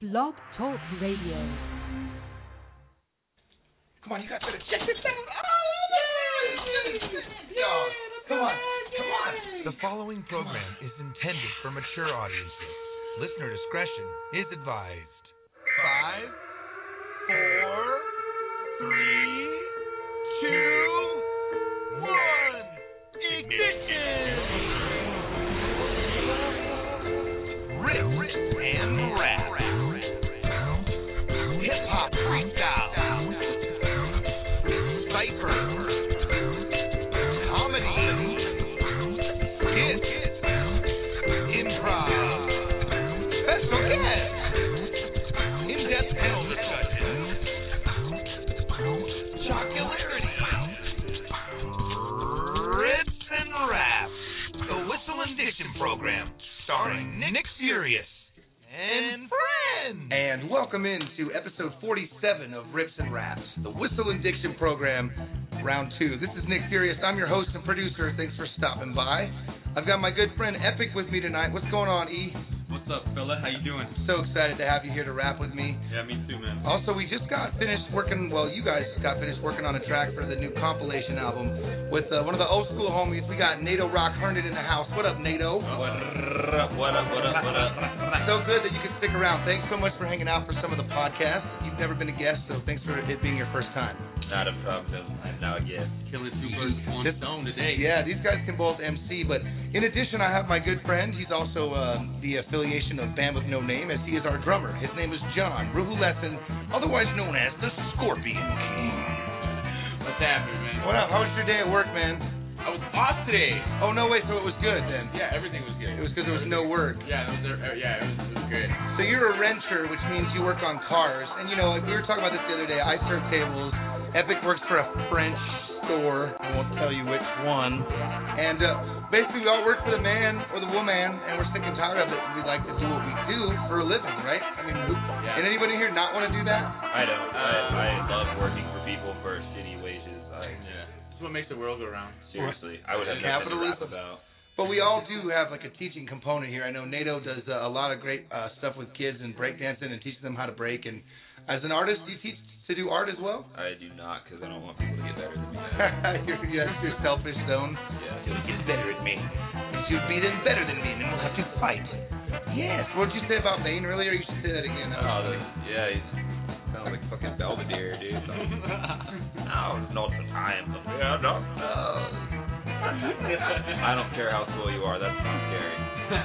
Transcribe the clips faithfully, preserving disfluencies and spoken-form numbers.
Blog Talk Radio. Come on, you got to check this out. Oh, come on, come on. The following program is intended for mature audiences. Listener discretion is advised. Five, four, three, two, one. Ignition! Rip and rap. Hip hop freestyle. Cypher. Comedy. Hits. Improv. Special guests. In-depth panel discussions. Jocularity. Rips and Raps. The Whistle and Diction program. Starring Nick Furious and friends. And welcome into episode forty-seven of Rips and Raps, the Whistle and Diction program, round two. This is Nick Furious. I'm your host and producer. Thanks for stopping by. I've got my good friend Epic with me tonight. What's going on, E? What's up, fella? How you doing? So excited to have you here to rap with me. Yeah, me too, man. Also, we just got finished working, well, you guys got finished working on a track for the new compilation album with uh, one of the old school homies. We got Nato Rock Herndon in the house. What up, Nato? What up, what up, what up, what up? So good that you can stick around. Thanks so much for hanging out for some of the podcasts. You've never been a guest, so thanks for it being your first time. Not a problem. I'm now a guest. Killing two birds with one stone today. Yeah, these guys can both M C, but in addition, I have my good friend. He's also uh, the affiliation of Band with No Name, as he is our drummer. His name is John Ruhulesson, otherwise known as the Scorpion King. What's happening, man? What up? How was your day at work, man? I was off today. Oh, no, wait, so it was good then? Yeah, everything was good. It was because there was no work. Yeah, it was, uh, yeah, it was, it was great. So you're a renter, which means you work on cars. And, you know, we were talking about this the other day. I serve tables. Epic works for a French store. I won't tell you which one. And uh, basically we all work for the man or the woman, and we're sick and tired of it. We like to do what we do for a living, right? I mean, who, yeah. And anybody here not want to do that? I don't. I, I love working for people for shitty wages. I, yeah. This is what makes the world go round. Seriously. I would have nothing to rap about. But we all do have like a teaching component here. I know Nato does uh, a lot of great uh, stuff with kids and breakdancing and teaching them how to break. And as an artist, do you teach to do art as well? I do not, because I don't want people to get better than me. you're, you're, you're selfish zone. Yeah, he'll get better at me. You'd be then better than me, and then we'll have to fight. Yes. What did you say about Bane earlier? You should say that again. Oh, the, yeah, he's sounds like fucking Belvedere, dude. Now is not the time. Yeah, no, no. I don't care how slow you are. That's not scary.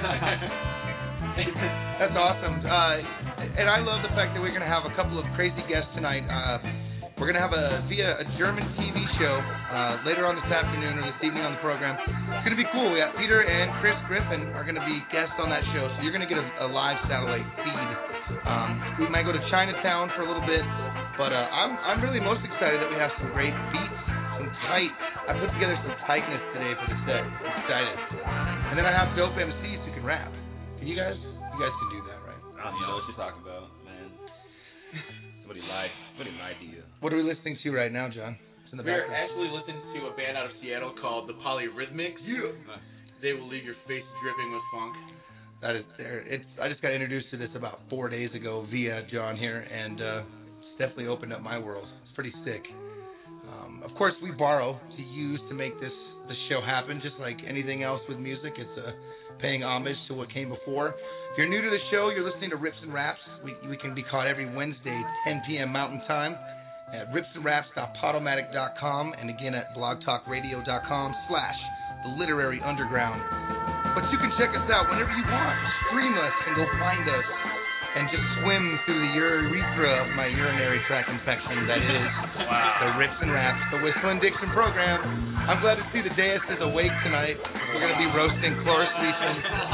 That's awesome. Uh, and I love the fact that we're going to have a couple of crazy guests tonight. Uh, we're going to have a via a German T V show uh, later on this afternoon or this evening on the program. It's going to be cool. We got Peter and Chris Griffin are going to be guests on that show, so you're going to get a, a live satellite feed. Um, we might go to Chinatown for a little bit, but uh, I'm I'm really most excited that we have some great beats, some tight. I put together some tightness today for the set. I'm excited. And then I have dope M Cs who can rap. Can you guys? You guys can do that, right? I don't know what you're talking about, man. Somebody lied. Somebody lied to you. What are we listening to right now, John? It's in the We're background. actually listening to a band out of Seattle called the Polyrhythmics. Yeah. They will leave your face dripping with funk. That is there. It's. I just got introduced to this about four days ago via John here, and uh, it's definitely opened up my world. It's pretty sick. Um, of course, we borrow to use to make this the show happen, just like anything else with music. It's uh, paying homage to what came before. If you're new to the show, you're listening to Rips and Raps. We we can be caught every Wednesday, ten p.m. Mountain Time, at rips and raps dot podomatic dot com, and again at blogtalkradio dot com slash the literary underground. But you can check us out whenever you want. Stream us and go find us and just swim through the urethra of my urinary tract infection that is wow. the Rips and Raps, the Whistle and Diction program. I'm glad to see the dais is awake tonight. We're going to be roasting Cloris Leeson.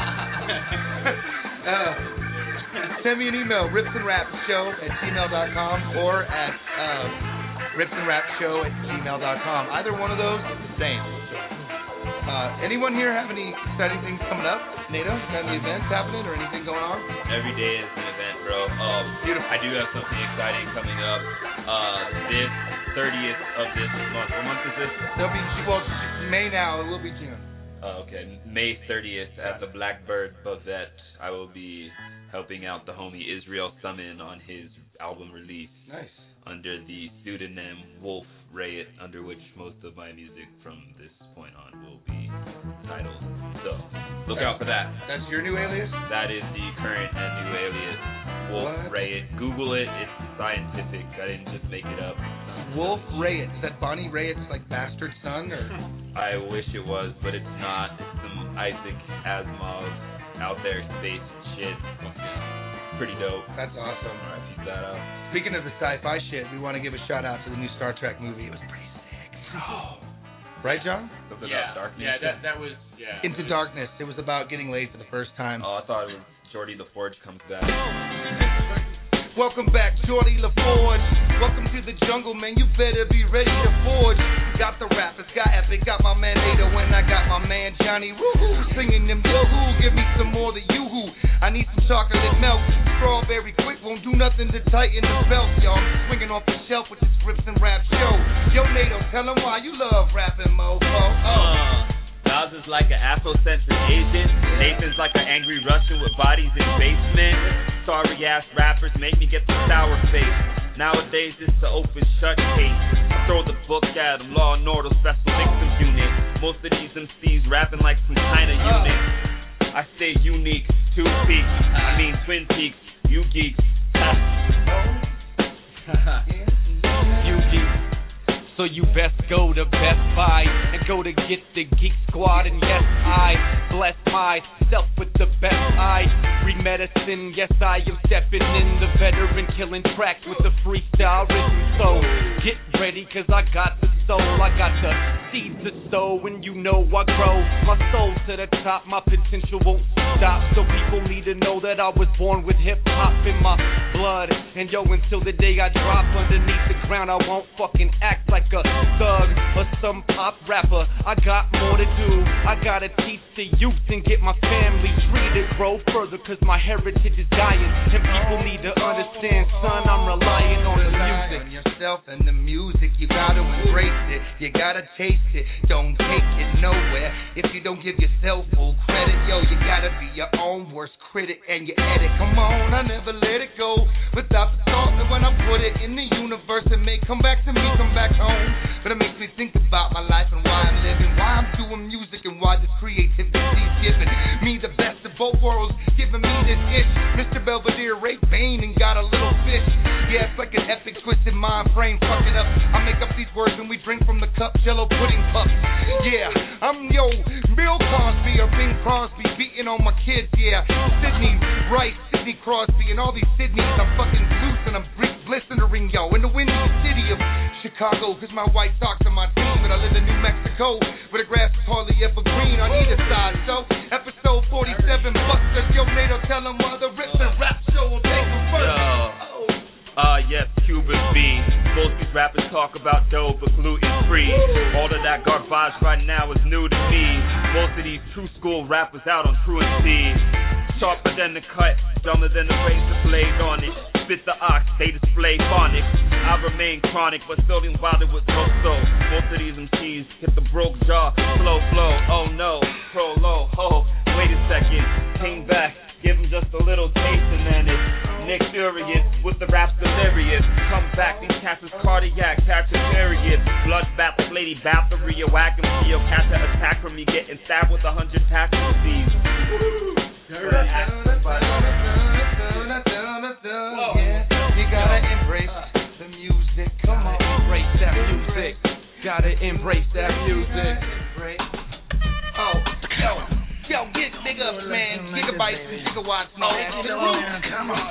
uh, send me an email, ripsandrapsshow at gmail dot com or at uh, ripsandrapsshow at gmail dot com. Either one of those is the same. Uh, anyone here have any exciting things coming up? Nato, got any events happening or anything going on? Every day is an event, bro. Um, Beautiful. I do have something exciting coming up. Uh, this thirtieth of this month. What month is this? There'll be, well, May now. It will be June. Uh, okay, May thirtieth at the Blackbird Bavette. I will be helping out the homie Israel Summon on his album release. Nice. Under the pseudonym Wolf Rayet, under which most of my music from this point on will be titled. So, look out for that. That's your new alias? That is the current and new alias, Wolf What? Rayet. Google it, it's scientific. I didn't just make it up. Wolf Rayet. Is that Bonnie Rayet's like bastard son, or? I wish it was, but it's not. It's some Isaac Asimov out there space shit. Pretty dope. That's awesome. Alright, check that out. Speaking of the sci-fi shit, we want to give a shout out to the new Star Trek movie. It was pretty sick. Bro. Right, John? Something Yeah, about darkness. yeah, that that was yeah. Into Darkness. It was about getting laid for the first time. Oh, I thought it was Shorty the Forge comes back. Welcome back, Shorty LaForge. Welcome to the jungle, man. You better be ready to forge. Got the rappers, got Epic, got my man Nato, and I got my man Johnny Woohoo singing them yo-hoo. Give me some more of the yoo-hoo. I need some chocolate milk. Strawberry quick won't do nothing to tighten the belt, y'all. I'm swinging off the shelf with the scripts and rap show. Yo, Nato, tell them why you love rapping, mofo. Oh. Uh, Nas is like an Afrocentric Asian. Nathan's like an angry Russian with bodies in basement. Sorry ass rappers make me get the sour face. Nowadays it's the open shut case. I throw the book at them, Law and Order Special Victims Unit. Most of these M Cs rapping like some kind of unit. I stay unique, two peaks. I mean twin peaks, you geeks. You geeks. So you best go to Best Buy and go to get the Geek Squad. And yes, I bless myself with the best I read medicine. Yes, I am stepping in the veteran killing tracks with the freestyle rhythm. So get ready, cause I got the soul. I got the seeds to sow, and you know I grow my soul to the top. My potential won't stop. So people need to know that I was born with hip hop in my blood. And yo, until the day I drop underneath the ground, I won't fucking act like a thug or some pop rapper. I got more to do. I gotta teach the youth and get my family tree to grow further, cause my heritage is dying. And people need to understand, son, I'm relying on the music. On yourself and the music, you gotta embrace it. You gotta taste it. Don't take it nowhere if you don't give yourself full credit. Yo, you gotta be your own worst critic and you edit. Come on, I never let it go without the thought that when I put it in the universe, it may come back to me, come back home. But it makes me think about my life and why I'm living, why I'm doing music, and why this creativity's giving me the best of both worlds, giving me this itch. Mister Belvedere, Ray Bane, and got a little fish. Yeah, it's like an epic twisted mind frame. Fuck it up. I make up these words and we drink from the cup, Jello pudding cups. Yeah, I'm yo, Bill Cosby or Bing Crosby, beating on my kids. Yeah, Sydney Rice, Sidney Crosby, and all these Sydneys. I'm fucking loose and I'm blistering, yo, in the windy city of Chicago, cause my white socks are my team, and I live in New Mexico, where the grass is hardly ever green on either side. So, episode forty-seven, Buster, yo, Nato, tell them why the rips and rap show will take them first. Yo. Uh, yes, Cuban B. Both these rappers talk about dough, but gluten free. All of that garbage right now is new to me. Most of these true school rappers out on truancy. Sharper than the cut, dumber than the razor blade on it. Spit the ox, they display phonics. I remain chronic, but still didn't bother with so-so. Most of these M Cs hit the broke jaw, slow flow. Oh no, pro low, ho. Wait a second, came back, give him just a little taste, and then it's Nick Furious with the rap delirious. Come back, these cats is cardiac, Sagittarius. Bloodbath, like Lady Bathory, a whack and feel. Catch an attack from me, getting stabbed with a hundred tax disease. You gotta embrace the music. Come on, embrace that music. Gotta embrace that music. Oh, yo, yo, get big up, man. Gigabytes and gigawatts, man. To the roof. Come on.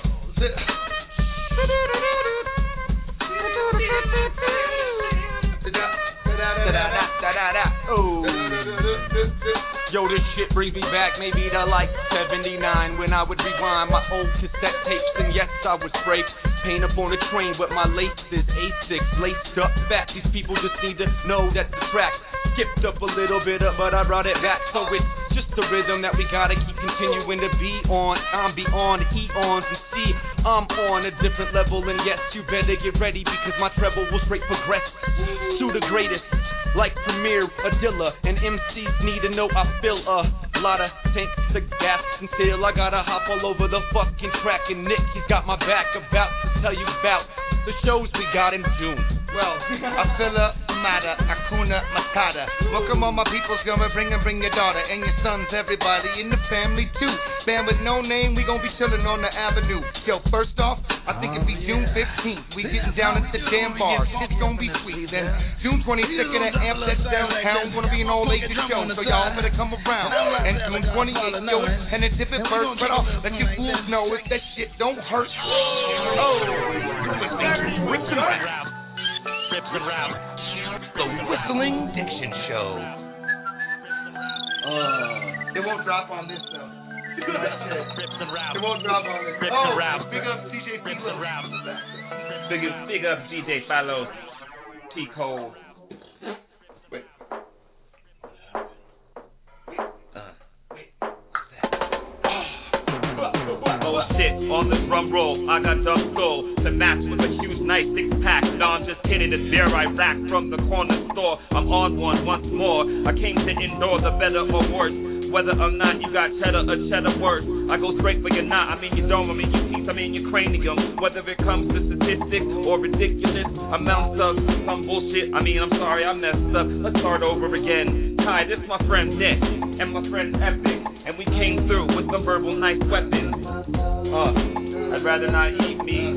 Oh. Yo, this shit brings me back maybe to like seventy-nine, when I would rewind my old cassette tapes, and yes, I was raped. Paint up on a train with my laces, A six, laced up fat. These people just need to know that the track skipped up a little bit, up, but I brought it back. So it's just the rhythm that we gotta keep continuing to be on. I'm beyond the eons, you see, I'm on a different level, and yes, you better get ready, because my treble will straight progress to the greatest. like Premier, Adilla, and M Cs need to know I feel a lot of tanks of gas until I gotta hop all over the fucking track. And Nick, he's got my back, about to tell you about the shows we got in June. Well, I feel a matter, Akuna Matata. Welcome all my people's gonna bring and bring your daughter and your sons, everybody in the family too. Band with no name, we gonna be chilling on the avenue. Yo, first off, I think it'd be June fifteenth. We getting down at the damn bar. Shit's gonna be sweet. Then June twenty-second at Amp, that's downtown. Gonna be an all ages show, so y'all better come around. And June twenty-eighth, yo, and a dip it first, but I'll let you fools know if that shit don't hurt. Oh, Rips and Rap. Rips and Rap. The Whistling Diction Show. Uh, it won't drop on this though. Rips and Rap. It won't drop on this. Rips oh, and Rap. Big up D J Rips and Rap. Big up, big up D J Fallow. T Cole. Wait. Oh shit, on this drum roll, I got dumb soul to match with a huge nice six pack. No, I'm just kidding, it's beer I rack from the corner store. I'm on one once more. I came to endure the better or worse. Whether or not you got cheddar or cheddar worse, I go straight for your knot. I mean your dome, I mean your teeth, I mean your cranium. Whether it comes to statistics or ridiculous amounts of some bullshit, I mean I'm sorry I messed up. Let's start over again. Hi, this is my friend Nick and my friend Epic, and we came through with some verbal nice weapons. Uh, I'd rather not eat me,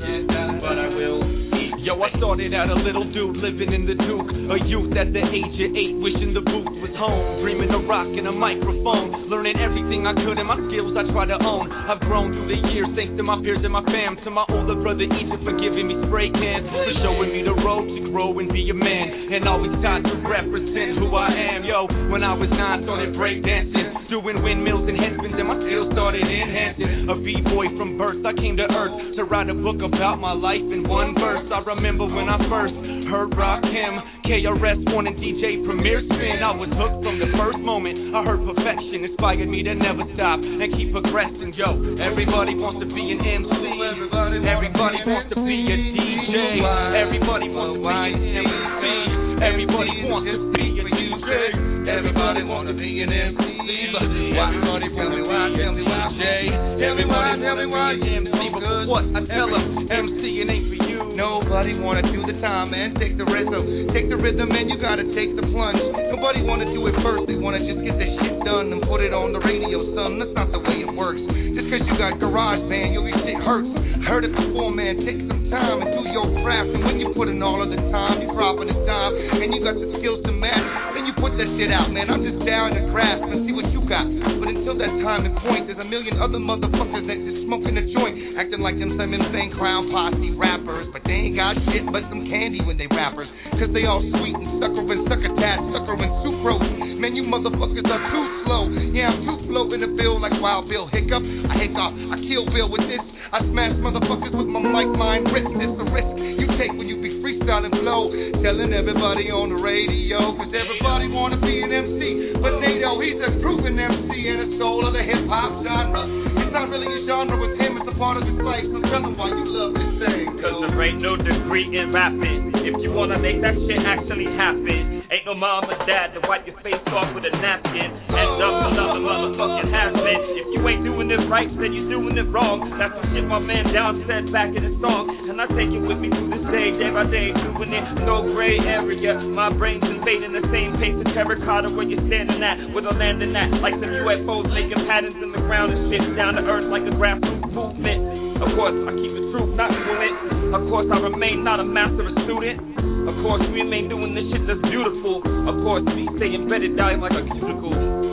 but I will eat. Yo, I started out a little dude living in the Duke, a youth at the age of eight, wishing the booth was home, dreaming of rocking a microphone, learning everything I could and my skills I try to own. I've grown through the years thanks to my peers and my fam, to my older brother Egypt for giving me spray cans, for showing me the road to grow and be a man, and always taught to represent who I am. Yo, when I was nine, started breakdancing, doing windmills and headspins, and my skills started enhancing. A b-boy from birth, I came to earth to write a book about my life in one verse. I remember when I first heard Rakim, K R S One and D J Premier spin. I was hooked from the first moment. I heard perfection inspired me to never stop and keep progressing. Yo, everybody wants to be an M C. Everybody wants to be a D J. Everybody wants to be an M C. Everybody wants to be a D J. Everybody wants to be an M C. Everybody tell me why, tell me why, D J. Everybody tell me why, M C. But what I tell them, M C it ain't for you. Nobody wanna do the time, man. Take the rhythm, take the rhythm, man. You gotta take the plunge. Nobody wanna do it first. They wanna just get the shit done and put it on the radio, son. That's not the way it works. Just 'cause you got garage, man, your shit hurts. Heard it before, man. Take some time and do your craft. And when you put in all of the time, you dropping the time, and you got the skills to match, then you put that shit out, man. I'm just down to grasp and see what you got. But until that time and point, there's a million other motherfuckers that just smoking a joint, acting like them some insane clown posse rappers, but they ain't got shit but some candy when they rappers. 'Cause they all sweet and sucker and succotash, sucker and sucrose. Man, you motherfuckers are too slow. Yeah, I'm too slow in the bill like Wild Bill Hiccup. I hiccup, I kill Bill with this. I smash motherfuckers with my mic, mind risk. It's the risk you take when you be freestyling flow. Telling everybody on the radio, 'cause everybody wanna be an M C. But Nato, he's a proven M C and a soul of the hip-hop genre. It's not really a genre with him, it's a part of his life. So tell him why you love this thing. 'Cause there ain't no degree in rapping. If you wanna make that shit actually happen, ain't no mom or dad to wipe your face off with a napkin. End up another motherfucking has-been. If you ain't doing this right, then you doing it wrong. That's the shit my man Down said back in his song, and I take it with me to this day, day by day, doing it, no gray area. My brain's invading the same pace of terracotta where you're standing at, where they're landing at, like some U F Os making patterns in the ground and shit, down to earth like a grassroots movement. Of course, I keep it true, not fluent. Of course, I remain not a master, a student. Of course, we remain doing this shit that's beautiful. Of course, we stay embedded down like a cuticle.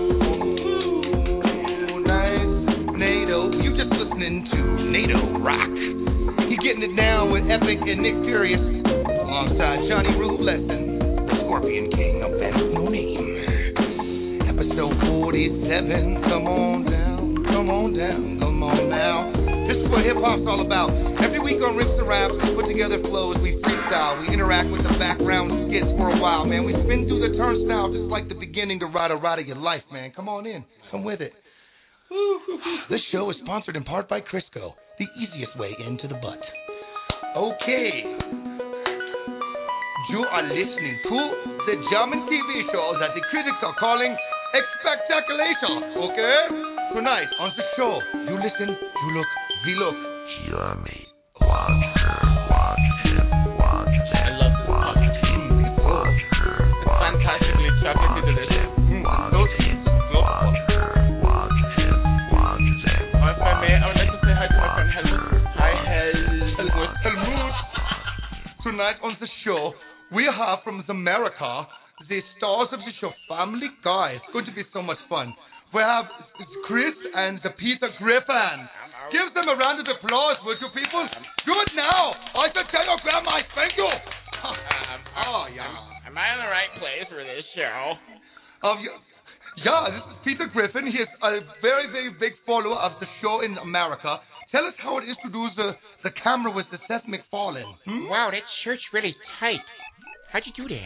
Ooh, nice, Nato. You just listening to Nato Rock. He getting it down with Epic and Nick Furious, alongside Johnny Rube Lesson, the Scorpion King of Best No Name. Episode forty-seven. Come on down, come on down, come on now. This is what hip-hop's all about. Every week on Rips and Raps, we put together flows, we freestyle, we interact with the background skits for a while, man. We spin through the turnstile just like the beginning to ride a ride of your life, man. Come on in. Come with it. This show is sponsored in part by Crisco, the easiest way into the butt. Okay. You are listening to the German T V show that the critics are calling Expectaculation, okay? Tonight on the show, you listen, you look, we look. Yummy. Watch her, watch him, watch them. I love this watch him, watch her, watch fantastically chocolatey delicious. watch him, watch her, watch him, watch them. If I may, I would like to say hi to my friend Helmut. Hi, Helmut. Helmut. Tonight on the show, we have from America the stars of the show, Family Guy. It's going to be so much fun. We have Chris and the Peter Griffin. Give them a round of applause, would you people? Do it now. I can tell your grandma I thank you. Um, Oh, yeah. Am I in the right place for this show? Um, y- yeah, this is Peter Griffin. He is a very, very big follower of the show in America. Tell us how it is to do the, the camera with the Seth MacFarlane. Hmm? Wow, that shirt's really tight. How'd you do that?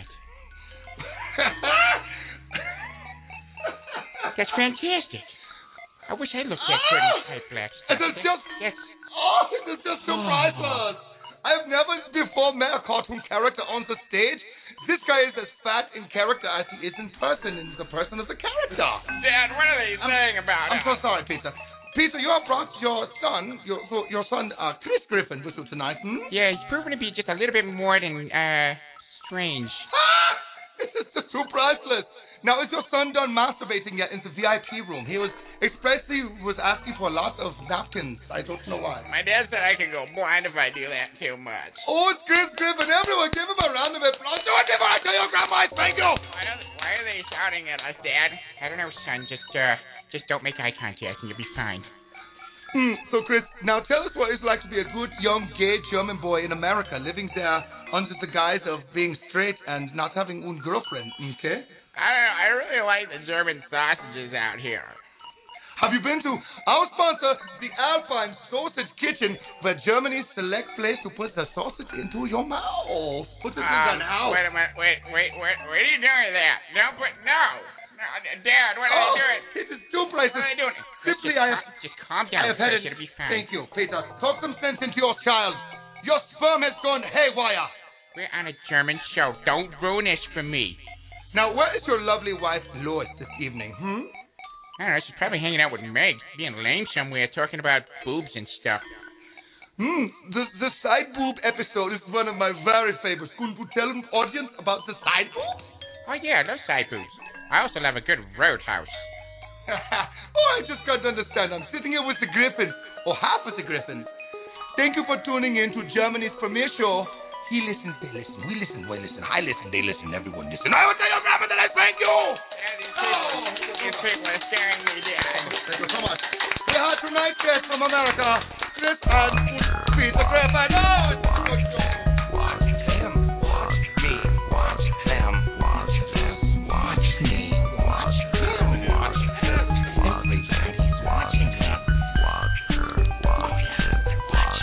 That's fantastic. I wish I looked that good in tight black It stuff. is just, That's, oh, it is just so priceless. I've never before met a cartoon character on the stage. This guy is as fat in character as he is in person, and the person is a character. Dad, what are they saying about I'm it? so sorry, Peter. Peter, you have brought your son, your your son, uh, Chris Griffin, with you tonight. Hmm? yeah, he's proven to be just a little bit more than, uh, strange. Ah! This is just too priceless. Now, is your son done masturbating yet in the V I P room? He was expressly was asking for a lot of napkins. I don't know why. My dad said I could go blind if I do that too much. Oh, it's Chris Griffin. Everyone, give him a round of applause. Do it, I tell your grandma, I thank you. Why, don't, why are they shouting at us, Dad? I don't know, son. Just, uh, just don't make eye contact and you'll be fine. Hmm. So, Chris, now tell us what it's like to be a good, young, gay German boy in America, living there under the guise of being straight and not having one girlfriend, okay? I don't know. I really like the German sausages out here. Have you been to our sponsor, the Alpine Sausage Kitchen, where Germany's select place to put the sausage into your mouth? Put this Um, in out. wait a minute. Wait, wait, wait. What are you doing that? Don't put, no. No, Dad, what are Oh, they doing? it is two places. What are they doing? Simply, just, I have, cal- just calm I down, have had Chris. it. It'll be fine. Thank you, Peter. Talk some sense into your child. Your sperm has gone haywire. We're on a German show. Don't ruin this for me. Now, where is your lovely wife, Lois, this evening? Hmm? I don't know. She's probably hanging out with Meg, being lame somewhere, talking about boobs and stuff. Hmm. The the side boob episode is one of my very favorites. Couldn't you tell an audience about the side boob? Oh, yeah, I love side boobs. I also love a good roadhouse. Oh, I just can't understand. I'm sitting here with the Griffins, or half of the Griffins. Thank you for tuning in to Germany's premiere show. He listens, they listen. We listen, we listen. I listen, they listen. Everyone listen. I will tell your grandma that I thank you. Dad, these people, these people are staring me down. Thank you so much. We have tonight's guest from America, Chris and Peter Griffin. Oh, it's a good show. Watch them, watch me, watch them, watch them, watch me, watch them, watch them, everybody's watching them, watch her, watch him, watch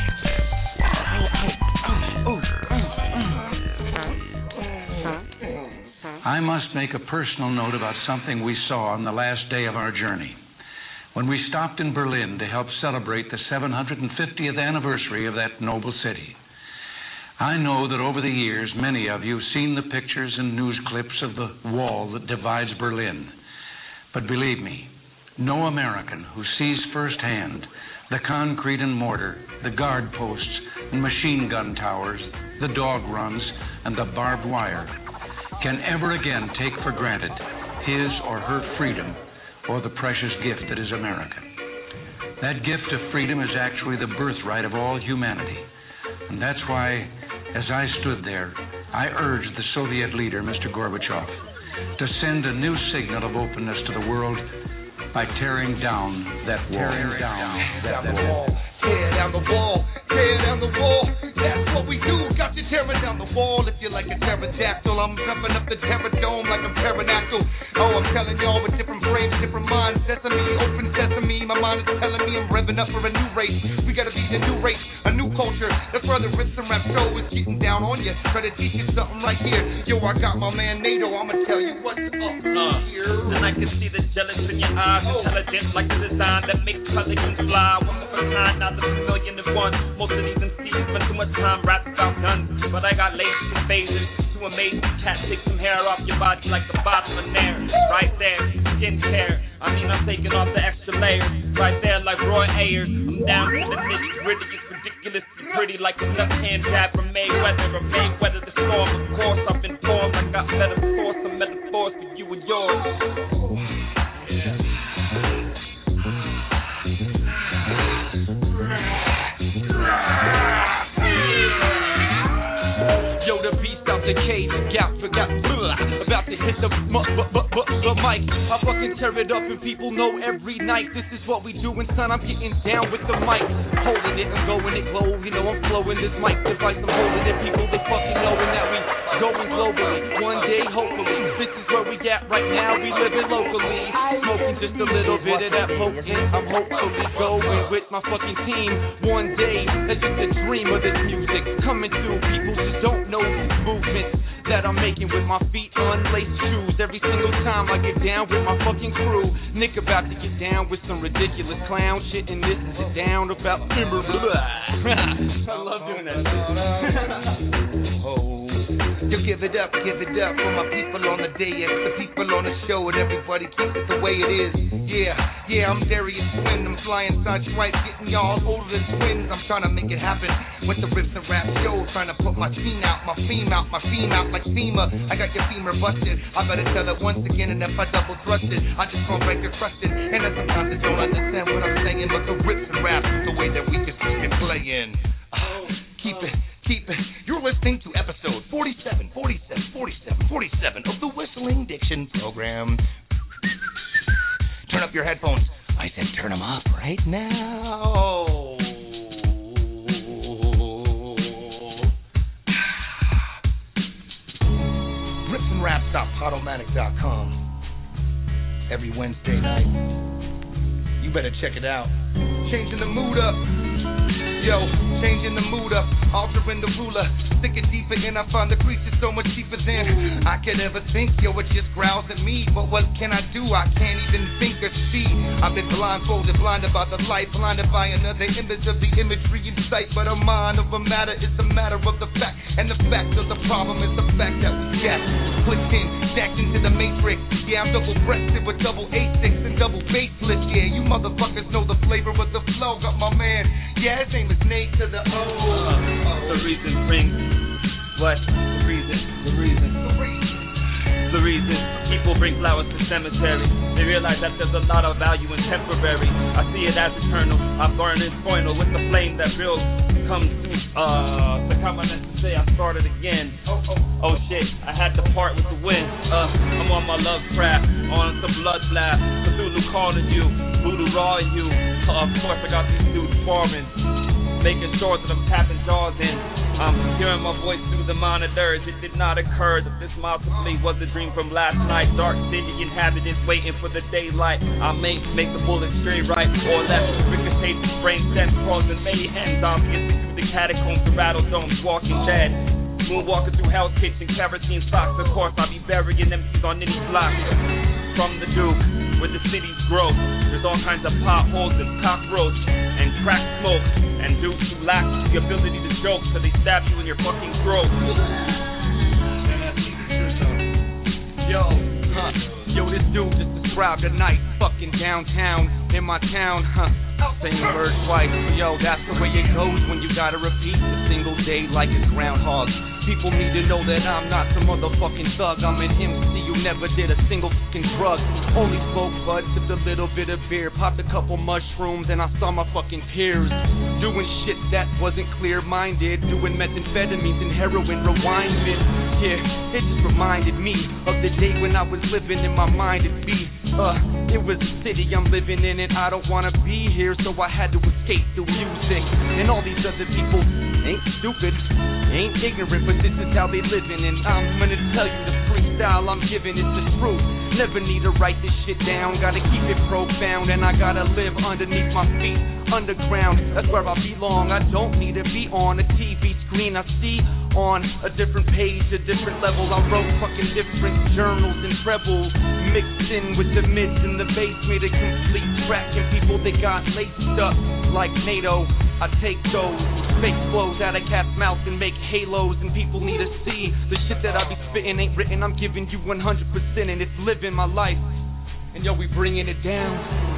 I must make a personal note about something we saw on the last day of our journey, when we stopped in Berlin to help celebrate the seven hundred fiftieth anniversary of that noble city. I know that over the years, many of you have seen the pictures and news clips of the wall that divides Berlin. But believe me, no American who sees firsthand the concrete and mortar, the guard posts and machine gun towers, the dog runs, and the barbed wire can ever again take for granted his or her freedom or the precious gift that is America. That gift of freedom is actually the birthright of all humanity. And that's why, as I stood there, I urged the Soviet leader, Mister Gorbachev, to send a new signal of openness to the world by tearing down that wall. Tearing down that wall. Tear down the wall, tear down the wall. That's what we do. Got you tearing down the wall. If you're like a pterodactyl, I'm jumping up the terror dome like a pterodactyl. Oh, I'm telling y'all with different frames, different minds. Sesame, open sesame. My mind is telling me I'm revving up for a new race. We gotta be the new race, a new culture. That's why the Ritz and Rap show is cheating down on you. Try to teach you something right here. Yo, I got my man NATO. I'ma tell you what's up Uh, here. and I can see the jealous in your eyes, intelligent like the design that makes pelicans fly. One of a kind, not the million and one. Most of these M Cs spend too much time rapping about guns, but I got lasers and phasers. too amazing. Cat, take some hair off your body like the bottom of Nair. Right there, skincare. I mean, I'm taking off the extra layers. Right there, like Roy Ayers. I'm down to the nitty gritty. It's ridiculously pretty, like a left hand jab from Mayweather. Or Mayweather the storm. Of course, I've been formed. I got metaphors, some metaphors for you and yours. Yeah. Yo, the beast out the cage, got forgot blah, about to hit the m- b- b- b- the mic. I fucking tear it up and people know every night this is what we do. And son, I'm getting down with the mic, holding it and going it glow. You know I'm flowing this mic device, I'm holding it. People they fucking knowing that we going globally. One day, hopefully, this is where we at right now. We living locally, smoking just a little bit of that potent. I'm hopefully going with my fucking team. One day, that's just a dream of this music coming through. People just don't know these movements that I'm making with my feet unlaced shoes. Every single time I get down with my fucking crew. Nick about to get down with some ridiculous clown shit, and this is down about timber. I love doing that shit. Oh. You give it up, give it up for my people on the dais, the people on the show, and everybody keeps it the way it is. Yeah, yeah, I'm Darius Twin, I'm flying side stripe, getting y'all older than twins. I'm trying to make it happen with the Rips and Rap show, trying to put my team out, my theme out, my theme out like FEMA. I got your femur busted, I better tell it once again, and if I double thrust it, I just gon' break it crusted. And then sometimes I don't understand what I'm saying, but the Rips and Rap is the way that we can see it playing. Uh, keep it. Keep it. You're listening to episode forty-seven, forty-seven, forty-seven, forty-seven of the Whistling Diction program. Turn up your headphones. I said turn them up right now. rips and raps dot podomatic dot com. Every Wednesday night. You better check it out. Changing the mood up. Yo, changing the mood up, altering the ruler, sticking deeper in, I find the creases so much deeper than I could ever think. Yo, it just growls at me, but what can I do? I can't even think or see. I've been blindfolded, blinded by the light, blinded by another image of the imagery in sight. But a mind of a matter is a matter of the fact, and the fact of the problem is the fact that we got clicked in, stacked into the matrix. Yeah, I'm double-breasted with double A six and double baseless. Yeah, you motherfuckers know the flavor of the flow. Got my man, yeah, his name is Nate to the O. The reason brings what? The reason. The reason. The reason. The reason people bring flowers to cemetery. They realize that there's a lot of value in temporary. I see it as eternal. I burn in final with the flame that real comes through. Uh, the comment to say I started again. Oh, oh, oh shit, I had to part with the wind. Uh, I'm on my love craft, on the blood blast. Cthulhu calling you, voodoo raw you. Uh, of course I got these dudes farming, making sure that I'm tapping jaws in. I'm hearing my voice through the monitors. It did not occur that this possibly was a dream from last night. Dark city inhabitants waiting for the daylight. I may make the bullet straight right or left. Ricochet through brain stems, causing mayhem. Obviously through the catacombs, the rattle domes, walking dead. Moonwalking through hell's kitchen, kerosene socks. Of course I'll be burying M Cs on any block. From the Duke, where the city's growth, there's all kinds of potholes and cockroach and crack smoke and dudes who lack the ability to joke, so they stab you in your fucking throat. Yo, huh? Yo, this dude just described a night fucking downtown in my town, huh? Same word twice, but yo, that's the way it goes when you gotta repeat a single day like it's Groundhog. People need to know that I'm not some motherfucking thug. I'm an M C who never did a single fucking drug. Only smoked bud, sipped a little bit of beer, popped a couple mushrooms, and I saw my fucking peers doing shit that wasn't clear-minded, doing methamphetamines and heroin rewinding. Yeah, it just reminded me of the day when I was living in my mind at be. Uh, it was the city I'm living in, and I don't wanna be here, so I had to escape through music. And all these other people ain't stupid, ain't ignorant, but this is how they living. And I'm gonna tell you the freestyle I'm giving is the truth. Never need to write this shit down, gotta keep it profound. And I gotta live underneath my feet, underground, that's where I belong. I don't need to be on a T V screen. I see on a different page, a different level. I wrote fucking different journals and trebles, mixed in with the mids and the bass, made a complete track. And people, they got laced up like NATO. I take those Fake flows out of cats' mouths and make halos, and people need to see the shit that I be spitting ain't written. I'm giving you one hundred percent, and it's living my life. And yo, we bringing it down.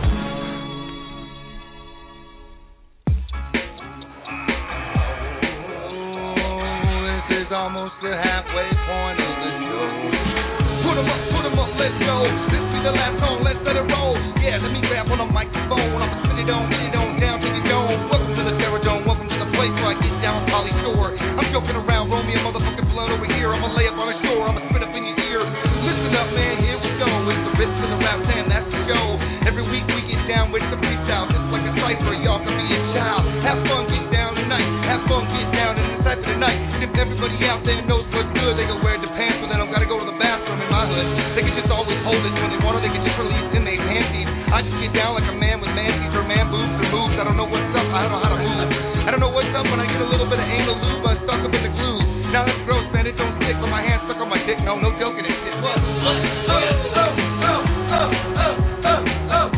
This is almost the halfway point of the show. Put 'em up, put 'em up, let's go. This be the last song, let's let it roll. Yeah, let me grab on a microphone. I'ma spit it on, get it on down to the dome. Welcome to the Terror Dome, welcome to the place where I get down Polly Shore. I'm joking around, roll me a motherfucking blunt over here. I'ma lay up on the shore, I'ma spit up in your ear. Listen up, man, here we go. It's the Ritz and the Rap ten, that's the show. Every week we get down with the freestyle. It's like a cipher, y'all can be a child. Have fun, get down tonight. Have fun, get down in the cipher tonight. And if everybody out there knows what's good, they can wear the pants, but they don't gotta go to the bathroom in my hood. They can just always hold it when they want, or they can just release in their panties. I just get down like a man with manties or man boobs or moves. I don't know what's up, I don't know how to move. I don't know what's up when I get a little bit of anal lube. I stuck up in the glue. Now that's gross, man, it don't stick with my hand stuck on my dick. No, no joking, it shit. What? Oh, oh, oh, oh, oh, oh, oh, oh,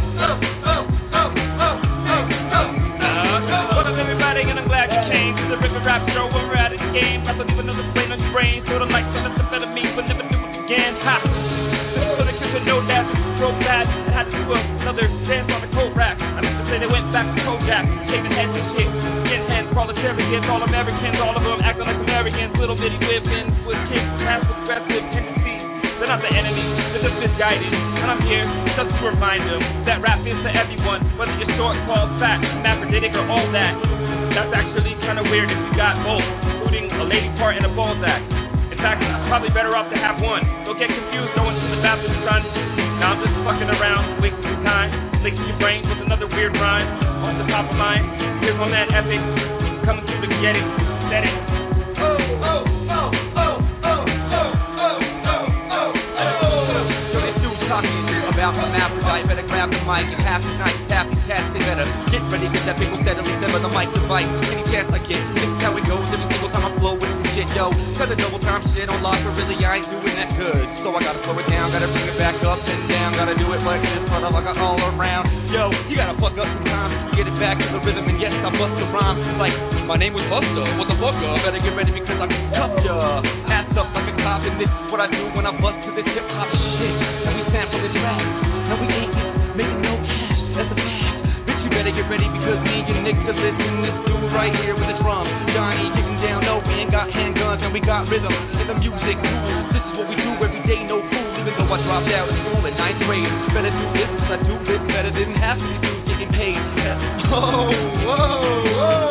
What up, everybody, and I'm glad you came to the River Rap Show where we're at it game. I don't even know the brain on your brain. Sort of like some of the better me, but never do it again. Ha! So the kids would know that this was so bad. I had to do another dance on the cold rack. I meant to say they went back to Kojak, shaving heads and shit. Skinheads, proletarians, all Americans, all of them acting like Americans. Little bitty whippings with kicks, passive aggressive tendencies. They're not the enemy, they're just misguided. And I'm here just to remind them that rap is for everyone, whether you're short, tall, fat, hermaphroditic, or all that. That's actually kind of weird if you got both, including a lady part and a Balzac. In fact, it's probably better off to have one. Don't get confused going to the bathroom, son. Now I'm just fucking around, wasting some time, licking your brain with another weird rhyme off the top of mine. Here's my man Epic, coming through to get it, set it. Oh, oh, oh, oh, oh, oh, oh, oh, oh, oh. So this dude's talking about hermaphrodite. Better grab the mic and half the night, happy cats. They better get ready, cause that big will steadily sever the mic device. Any chance I get, this is how it goes. Every single time I flow with some shit, yo. Cause the double time shit on lock, but really I ain't doing that good. So I gotta slow it down, gotta bring it back up and down. Gotta do it like this, sort of like a all around. Yo, you gotta fuck up sometimes, get it back to the rhythm, and yes, I bust the rhyme. Like, my name was Buster, what the fuck up? Better get ready because I can cuff ya. Ass up like a cop, and this is what I do when I bust to this hip hop shit. And we sample the track, and we ain't making no cash, that's a fact. Bitch, you better get ready because me and your niggas listen this dude right here with the drum. Johnny getting down, no, we ain't got handguns and we got rhythm. And the music rules, this is what we do every day, no fool. Even though I dropped out of school in ninth grade, better do this because I do this better than half of these dudes getting paid. Oh, whoa, whoa,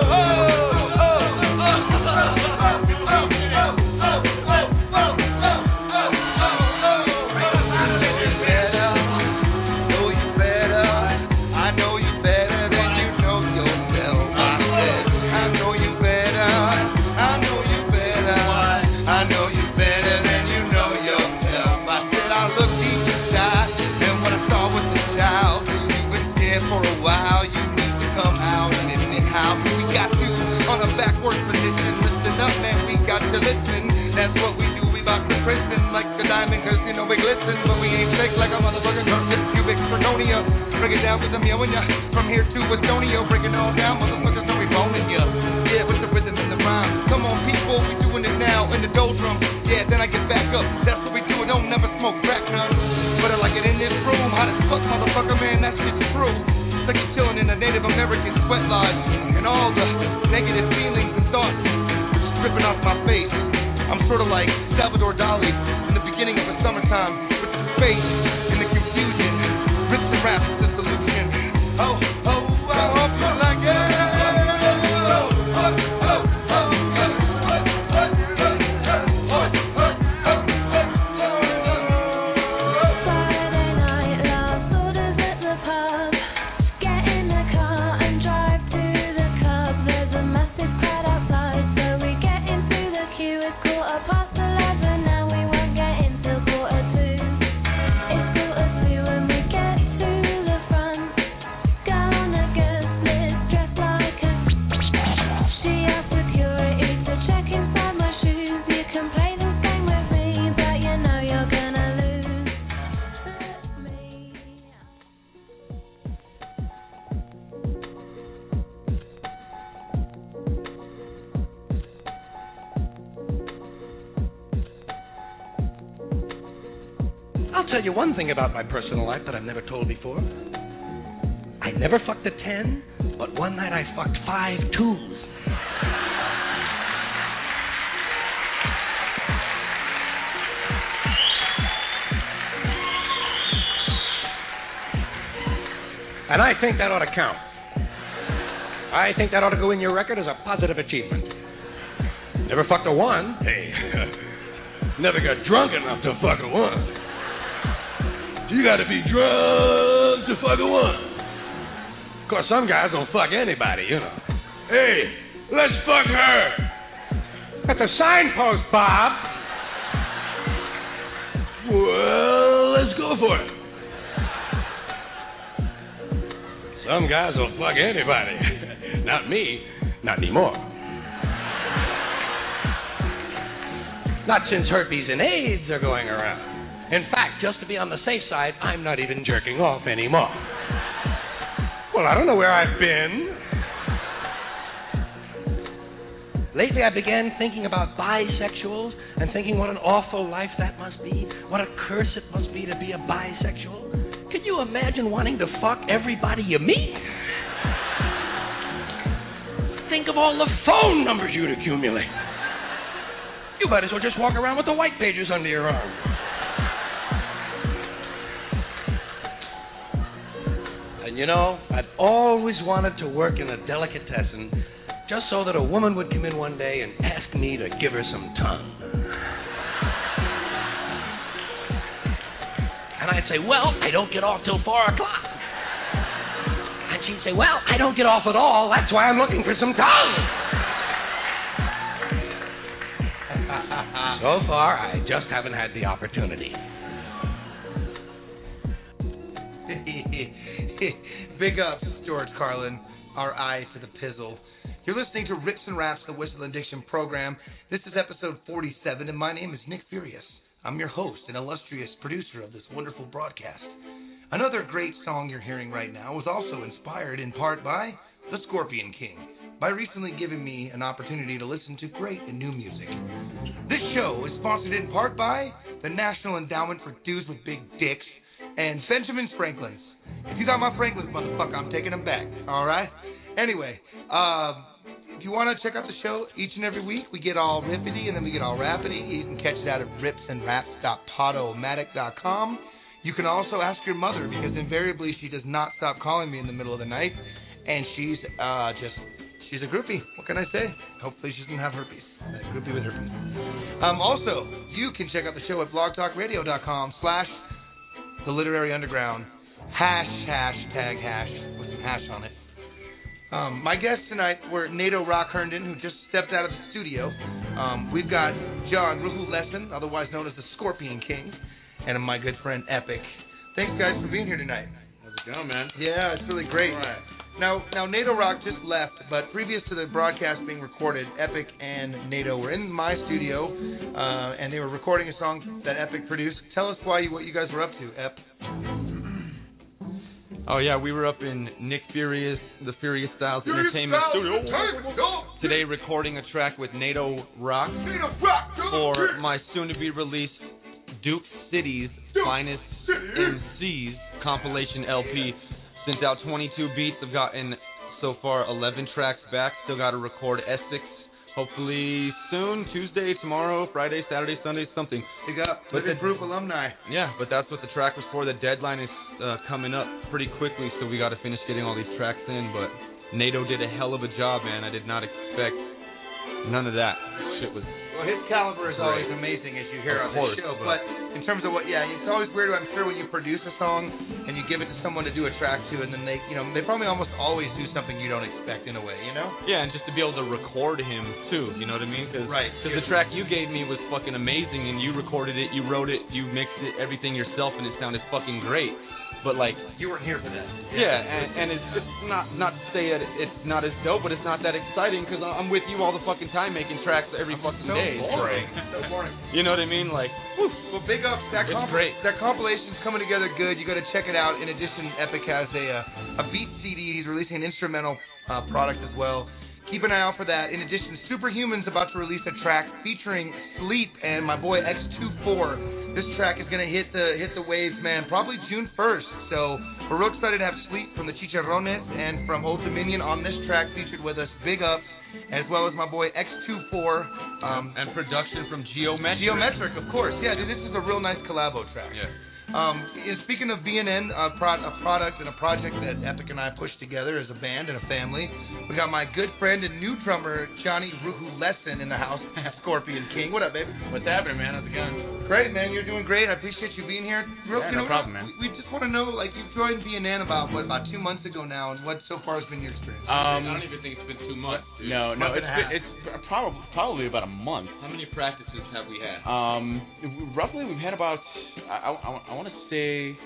that's what we do, we box the prison like the diamond, cause you know we glisten, but we ain't fake like a motherfucking drunk, it's cubic zirconia. Break it down with the mewing ya, from here to Estonia, break it all down, motherfuckers know we boning ya. Yeah, with the rhythm and the rhyme, come on people, we doing it now in the doldrum. Yeah, then I get back up, that's what we do, don't never smoke crack none, but I like it in this room, hot as fuck motherfucker, man, that shit's true. It's like you're chilling in a Native American sweat lodge, and all the negative feelings and thoughts dripping off my face. I'm sort of like Salvador Dali in the beginning of the summertime with the space and the confusion. Ritz and rap is the solution. Oh, oh, I hope you like it. Oh, oh, oh, oh, Friday night, last orders at the pub. Get in the car and drive to the club. There's a massive crowd outside, so we get into the queue. It's quarter past eleven and we won't get in till quarter two. It's the I'll tell you one thing about my personal life that I've never told before. I never fucked a ten, but one night I fucked five twos. And I think that ought to count. I think that ought to go in your record as a positive achievement. Never fucked a one. Hey, never got drunk enough to fuck a one. You gotta be drunk to fuck a one. Of course, some guys don't fuck anybody, you know. Hey, let's fuck her. That's a signpost, Bob. Well, let's go for it. Some guys will fuck anybody. Not me. Not anymore. Not since herpes and AIDS are going around. In fact, just to be on the safe side, I'm not even jerking off anymore. Well, I don't know where I've been. Lately, I began thinking about bisexuals and thinking what an awful life that must be. What a curse it must be to be a bisexual. Can you imagine wanting to fuck everybody you meet? Think of all the phone numbers you'd accumulate. You might as well just walk around with the white pages under your arm. And you know, I've always wanted to work in a delicatessen just so that a woman would come in one day and ask me to give her some tongue. And I'd say, well, I don't get off till four o'clock. And she'd say, well, I don't get off at all. That's why I'm looking for some tongue. So far, I just haven't had the opportunity. Big ups, George Carlin, our eye to the pizzle. You're listening to Rips and Raps, the Whistle and Diction program. This is episode forty-seven, and my name is Nick Furious. I'm your host and illustrious producer of this wonderful broadcast. Another great song you're hearing right now was also inspired in part by the Scorpion King, by recently giving me an opportunity to listen to great and new music. This show is sponsored in part by the National Endowment for Dudes with Big Dicks and Benjamin Franklin's. If you got my Franklin's, motherfucker, I'm taking them back, all right? Anyway, uh, if you want to check out the show each and every week, we get all rippity and then we get all rappity. You can catch it out at rips and raps dot podomatic dot com. You can also ask your mother, because invariably she does not stop calling me in the middle of the night, and she's uh, just, she's a groupie. What can I say? Hopefully she doesn't have herpes. A groupie with herpes. Um, also, you can check out the show at blogtalkradio dot com slash the literary underground. Hash, hashtag hash, with some hash on it. Um, my guests tonight were Nato Rock Herndon, who just stepped out of the studio. Um, we've got John Ruhu Lesson, otherwise known as the Scorpion King, and my good friend Epic. Thanks, guys, for being here tonight. How's it going, man? Yeah, it's really great. All right. Now, now Nato Rock just left, but previous to the broadcast being recorded, Epic and Nato were in my studio, uh, and they were recording a song that Epic produced. Tell us why you, what you guys were up to, Ep. Oh, yeah, we were up in Nick Furious, the Furious Styles Entertainment Studio today recording a track with Nato Rock for my soon-to-be-released Duke City's Finest M Cs compilation L P. Sent out twenty-two beats. I've gotten, so far, eleven tracks back. Still got to record Essex. Hopefully soon, Tuesday, tomorrow, Friday, Saturday, Sunday, something. Big up. But the group alumni. Yeah, but that's what the track was for. The deadline is uh, coming up pretty quickly, so we got to finish getting all these tracks in. But Nato did a hell of a job, man. I did not expect none of that. Shit was. Well, his caliber is always amazing, as you hear Of on course, this show. but- But in terms of what, yeah, it's always weird, I'm sure, when you produce a song and you give it to someone to do a track to, and then they, you know, they probably almost always do something you don't expect in a way, you know? Yeah, and just to be able to record him, too, you know what I mean? Cause, Right. Because the track you gave me was fucking amazing, and you recorded it, you wrote it, you mixed it, everything yourself, and it sounded fucking great. But, like... You weren't here for that. Yeah, and, and it's just not not to say that it's not as dope, but it's not that exciting, because I'm with you all the fucking time making tracks every fucking so day. boring. So boring. You know what I mean? Like, whew. Well, big ups. That, It's comp- great. that compilation's coming together good. You got to check it out. In addition, Epic has a uh, a beat C D. He's releasing an instrumental uh, product as well. keep an eye out for that. In addition, Superhuman's about to release a track featuring Sleep and my boy X twenty-four. This track is gonna hit the hit the waves, man, probably June first. So we're real excited to have Sleep from the Chicharrones and from Old Dominion on this track featured with us. Big ups, as well as my boy X twenty-four. Um, and production from Geometric. Geometric, of course. Yeah, dude, this is a real nice collabo track. Yeah. Um, and speaking of B N N, a, pro- a product and a project that Epic and I pushed together as a band and a family, we got my good friend and new drummer, Johnny Ruhu Lesson, in the house. Scorpion King. What up, baby? What's happening, man? How's it going? Great, man. You're doing great. I appreciate you being here. Real, Yeah, you no know, problem, man. We, we just want to know, like, you've joined B N N about, what, about two months ago now, and what so far has been your experience? Um, I don't even think it's been two months. Dude. No, no, Month it's and a been, it's probably probably about a month. How many practices have we had? Um, roughly we've had about I I, I want to say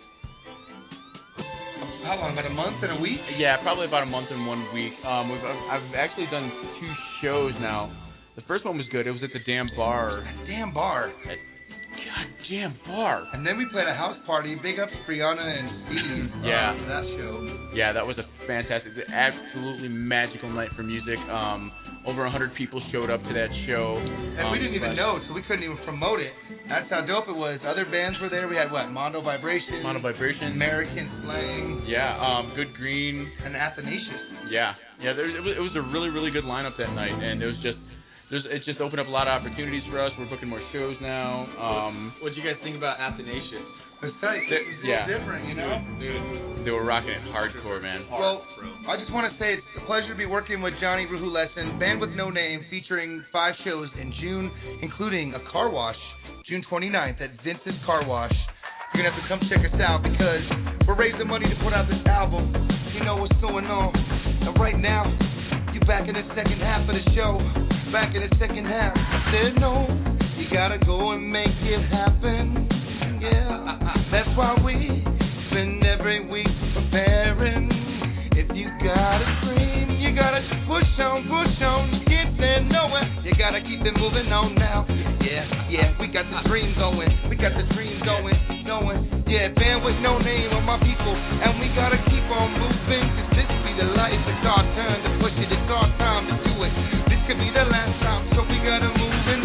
How long? About a month and a week? yeah, probably about a month and one week. Um, we've I've I've actually done two shows now. The first one was good. It was at the Damn Bar. Damn bar. At, God damn bar. And then we played a house party. Big ups Brianna and Steve. Yeah. uh, for that show. Yeah, that was a fantastic, absolutely magical night for music. Um, over a hundred people showed up to that show. And um, we didn't even but- know, so we couldn't even promote it. That's how dope it was. Other bands were there. We had what? Mondo Vibration. Mono Vibration. American Slang. Yeah, um, Good Green. And Athanasius. Yeah, yeah. There, it was it was a really really good lineup that night, and it was just there's it just opened up a lot of opportunities for us. We're booking more shows now. Um, what did you guys think about Athanasius? It's tight. It's a yeah. little different, you know. Dude, they were rocking it hardcore, man. Well, I just want to say it's a pleasure to be working with Johnny Ruhu Lesson, Band with No Name, featuring five shows in June, including a car wash, June twenty-ninth at Vince's Car Wash. You're going to have to come check us out because we're raising money to put out this album. You know what's going on. And right now, you back in the second half of the show. Back in the second half. I said no, you got to go and make it happen. Yeah, that's why we spend every week preparing. If you got a dream, you gotta push on, push on. You can't stand nowhere. You gotta keep it moving on now. Yeah, yeah, we got the dream going. We got the dream going, going. Yeah, band with no name on my people. And we gotta keep on moving. Cause this be the life. It's our turn to push it. It's our time to do it. This could be the last time. So we gotta move it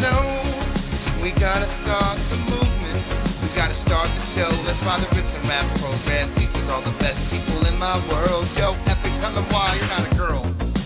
on. We gotta start the movement. We gotta start the show. That's why the Ritz and Rap program features all the best people in my world. Yo, Epic, tell them why you're not a girl.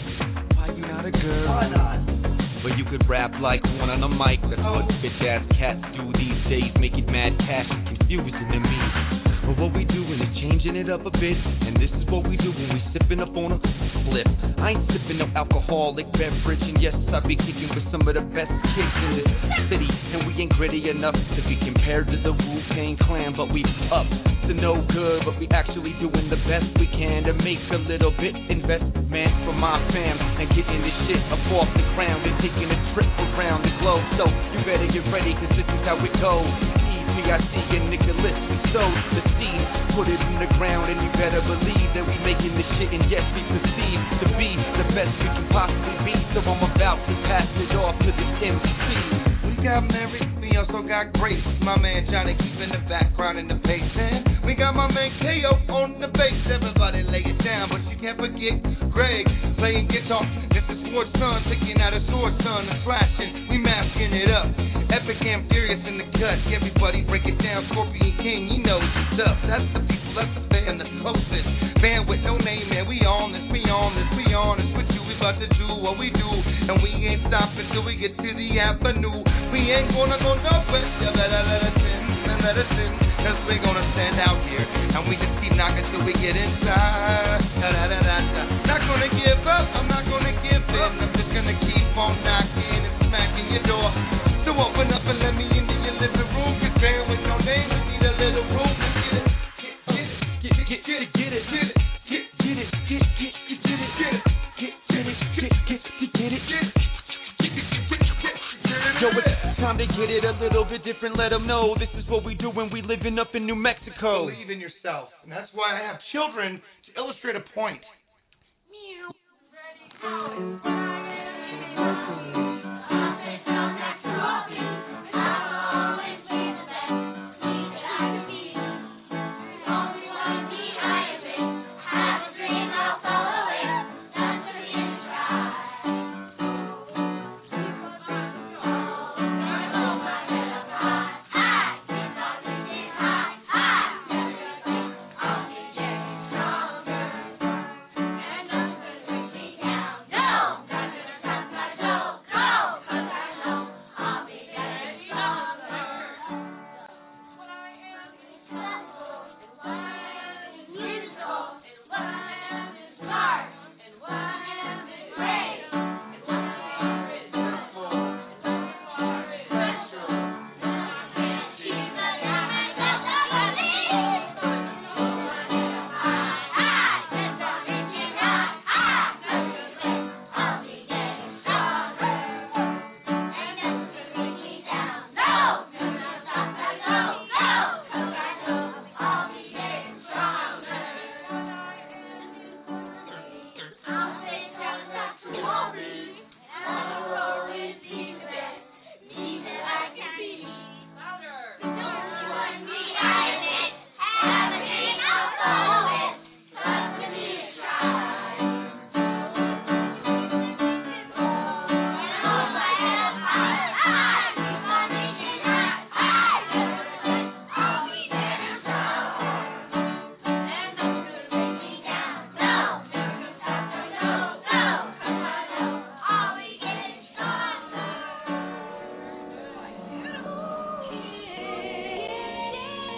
Why you not a girl? Why not? But you could rap like one on a mic. That's what bitch ass cats do these days. Make it mad cash and confusing to me. But what we doing is changing it up a bit. And this is what we do when we sipping up on a flip. I ain't sipping no alcoholic beverage. And yes, I be kicking with some of the best kids in this city. And we ain't gritty enough to be compared to the Wu-Tang Clan. But we up to no good. But we actually doing the best we can to make a little bit investment for my fam. And getting this shit up off the ground and taking a trip around the globe. So you better get ready, cause this is how it goes. P I C and Nicholas, we sowed the seed, put it in the ground, and you better believe that we making this shit, and yes, we proceed to be the best we can possibly be. So I'm about to pass it off to the M C. We got married, we also got Grace. My man Johnny keeping the background in the bass, and we got my man K O on the bass. Everybody lay it down, but you can't forget Greg playing guitar. This is Sword Son, taking out a sword son and flashing. We masking it up. Epic and Furious in the cut. Everybody break it down. Scorpion King, he knows what's up. That's the people, that's the fan, the closest. Band with no name, man. We on this, we on this, we on this. With you, we about to do what we do. And we ain't stopping till we get to the avenue. We ain't gonna go nowhere. You better let us in, let us in. Cause we gonna stand out here. And we just keep knocking till we get inside. Da, da, da, da, da. Not gonna give up, I'm not gonna give in. I'm just gonna keep on knocking and smacking your door. So open up and let me into your living room. Cause band with no name, we need a little room to get it. Get it, get it, get it, get it, get it, get it, get it, get it, get it, get it, get it, get it, get it. Yo, it's time to get it a little bit different. Let them know this is what we do when we living up in New Mexico. Believe in yourself. And that's why I have children to illustrate a point. Have a dream, I'll follow it. That's the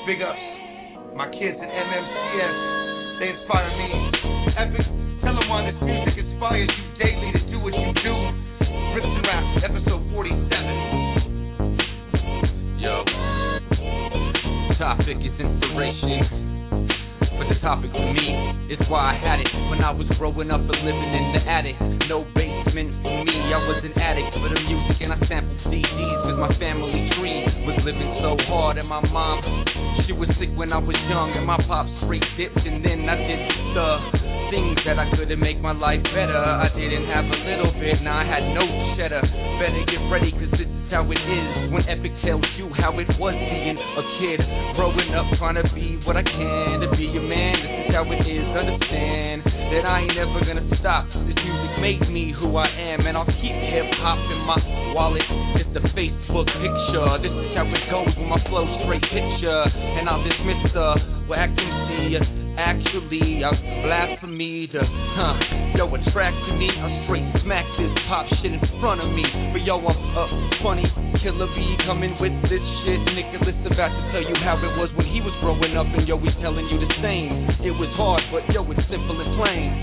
Big ups. My kids at M M C S, they inspire me. Epic, tell them why this music inspires you daily to do what you do. Rips and Raps, episode forty-seven. Yo. Topic is inspiration. But the topic for me is why I had it when I was growing up and living in the attic. No basement for me, I was an addict for the music and I sampled C Ds cause my family tree was living so hard. And my mom, she was sick when I was young, and my pop straight dipped. And then I did the things that I could to make my life better. I didn't have a little bit, now I had no cheddar. Better get ready cause this is how it is when Epic tells you how it was being a kid, growing up trying to be what I can to be a man. This is how it is, understand that I ain't ever gonna stop. This music made me who I am, and I'll keep hip-hop in my wallet. It's the Facebook picture. This is how it goes when my flow straight picture. And I'll dismiss the whack M C. Actually, I blasphemy to, huh, yo, attract to me. I straight smack this pop shit in front of me. But yo, I'm a funny killer bee coming with this shit. Nicholas about to tell you how it was when he was growing up, and yo, he's telling you the same. It was hard, but yo, it's simple and plain.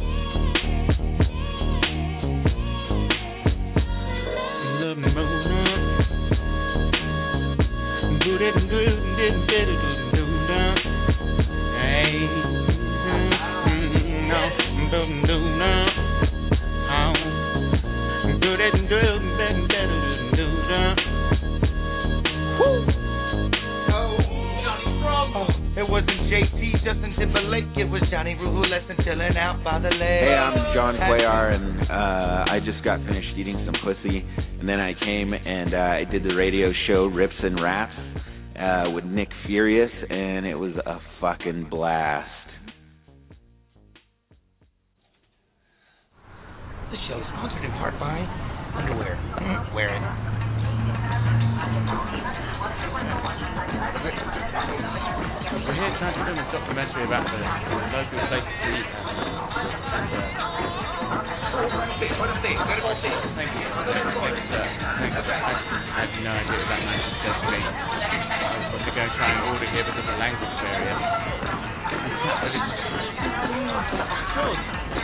It wasn't J T, Justin Timberlake, it was Johnny Ruguless and chilling out by the lake. Hey, I'm John Cuellar, and uh, I just got finished eating some pussy, and then I came and uh, I did the radio show Rips and Raps uh, with Nick Furious, and it was a fucking blast. This show is sponsored in part by underwear. Wearing. We're here trying to film a documentary about the, the local place to eat. And, uh, thank you. Thanks, uh, thanks. I have no idea what that man said to me. I was supposed to go try and order here because of the language barrier. But it's... Cool.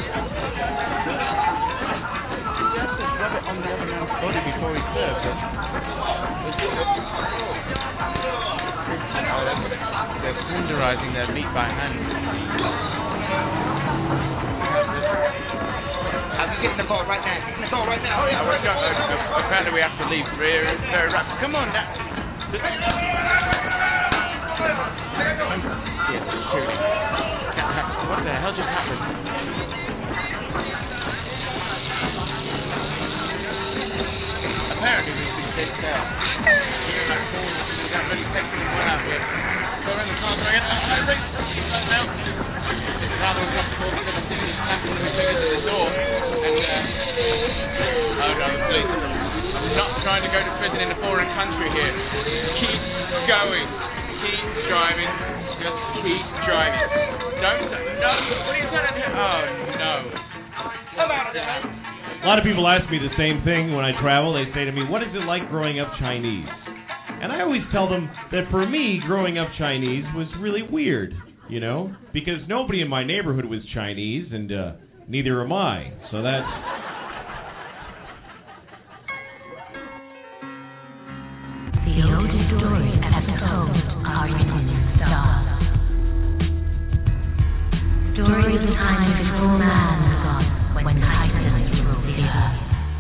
You have to rub it on the other man's body before he serves it. Oh, they're, they're tenderizing their meat by hand. I'll be getting the ball right now. Getting the ball right now. Hurry up. Hurry up. Uh, apparently we have to leave very, very rapid. Come on, now. Yeah, shooting. What the hell just happened? Apparently we've been kicked out. We can't really take anyone out here. So we're in the car going, I think right now. It's rather uncomfortable because I'm sitting snapping with my fingers at the door. And, uh, hold on, please. I'm not trying to go to prison in a foreign country here. Keep going. Keep driving. Just keep driving. Don't, no, what are you trying to do? Oh, no. Come out of there. A lot of people ask me the same thing when I travel. They say to me, what is it like growing up Chinese? And I always tell them that for me, growing up Chinese was really weird, you know, because nobody in my neighborhood was Chinese, and uh, neither am I. So that's... The oldest stories ever told are written in stars. Stories of time before man was on, when titans ruled the earth.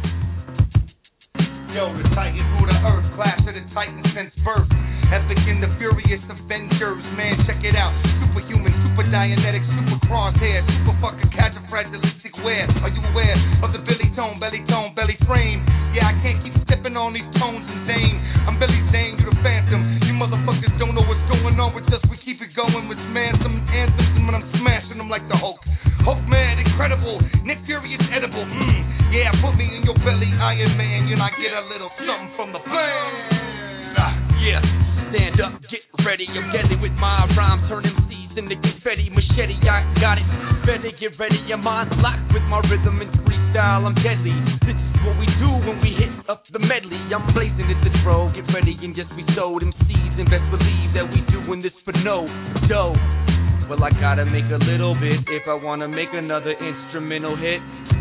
Yo, the Titan rule the earth, class of the Titans since birth. Epic and the furious Avengers, man, check it out. Superhuman, super Dianetic, super crosshair, super fucking califragilistic wear. Are you aware of the Billy Tone, belly tone, belly frame? Yeah, I can't keep stepping on these tones in vain. I'm Billy Zane, you the Phantom. You motherfuckers don't know what's going on with us. We keep it going with man, some anthems, and when I'm smashing them like the Hulk. Hulk man, incredible. Nick Furious, edible. Mm. Yeah, put me in your belly, Iron Man. You know, I get a little something from the flame. Ah, yeah, stand up, get ready. I'm deadly with my rhymes, turn M Cs into confetti, machete. I got it. Better get ready. Your mind's locked with my rhythm and freestyle. I'm deadly. This is what we do when we hit up the medley. I'm blazing at the throw. Get ready and yes, we sold them seeds. And best believe that we doing this for no dough. Well, I gotta make a little bit if I wanna make another instrumental hit.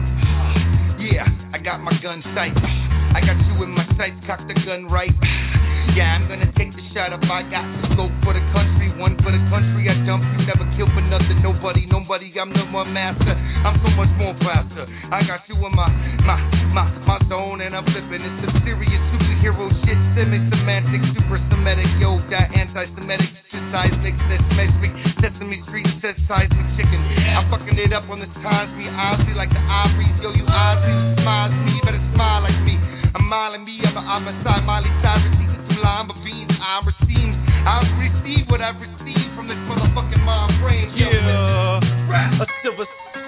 Yeah, I got my gun sight. I got two in my sights, cock the gun right. Yeah, I'm gonna take the shot if I got to go for the country. One for the country, I jump, you never kill for nothing. Nobody, nobody, I'm the one master. I'm so much more faster. I got you in my, my, my, my zone and I'm flipping. It's some serious superhero shit. Simic, semantic, super Semitic. Yo, that anti-Semitic shit, seismic, seismic, Sesame Street, says seismic chicken. I'm fucking it up on this Cosby, Ozzy like the Ivories. Yo, you Ozzy, smiles me, you better smile like me. I'm smiling me, I'm a homicide, Miley Cyrus, eating some lima beans. I receive, I receive what I receive from this motherfucking mind brain. Yo, yeah, a silver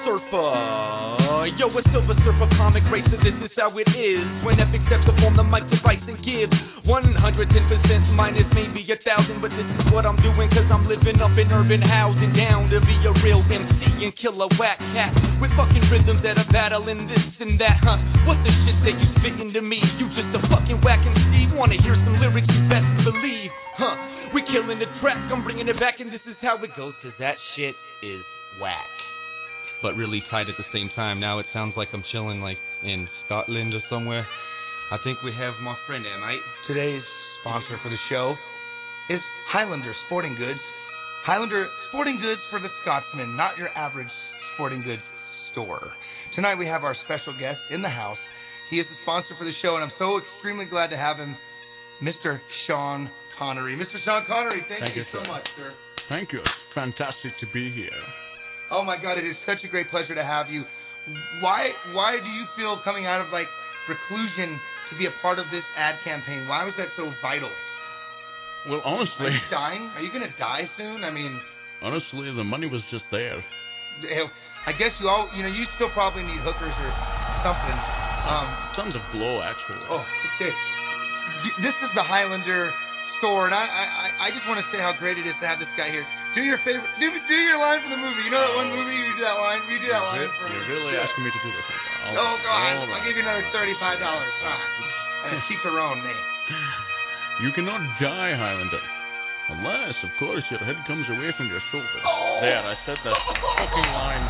surfer. Yo, a silver surfer comic racer, this is how it is. When epic steps up on the mic to write and give one hundred ten percent minus maybe a thousand. But this is what I'm doing cause I'm living up in urban housing. Down to be a real M C and kill a whack cat with fucking rhythms that are battling this and that, huh? What the shit that you spitting to me? You just a fucking whack M C. Wanna hear some lyrics you best believe, huh? We killing the track, I'm bringing it back and this is how it goes cause that shit is whack. But really tight at the same time. Now it sounds like I'm chilling like in Scotland or somewhere. I think we have my friend there, mate. Today's sponsor for the show is Highlander Sporting Goods. Highlander Sporting Goods for the Scotsman, not your average sporting goods store. Tonight we have our special guest in the house. He is the sponsor for the show, and I'm so extremely glad to have him, Mister Sean Connery. Mister Sean Connery, thank, thank you, you so sir. much, sir. Thank you. It's fantastic to be here. Oh my God, it is such a great pleasure to have you. Why why do you feel coming out of like reclusion to be a part of this ad campaign? Why was that so vital? Well, honestly, are you dying? Are you gonna die soon? I mean, honestly, the money was just there. I guess you all, you know, you still probably need hookers or something. Um, Tons of glow, actually. Oh, okay. This is the Highlander store, and I I, I just want to say how great it is to have this guy here. Do your favorite, do, do your line from the movie. You know that one movie you do that line? You do that line You're, for you're really yeah. asking me to do this. I'll, oh God! I'll I'll give you another thirty-five dollars. Ah, and a chicharron, man. You cannot die, Highlander, unless, of course, your head comes away from your shoulder. Oh. There, I said that fucking line.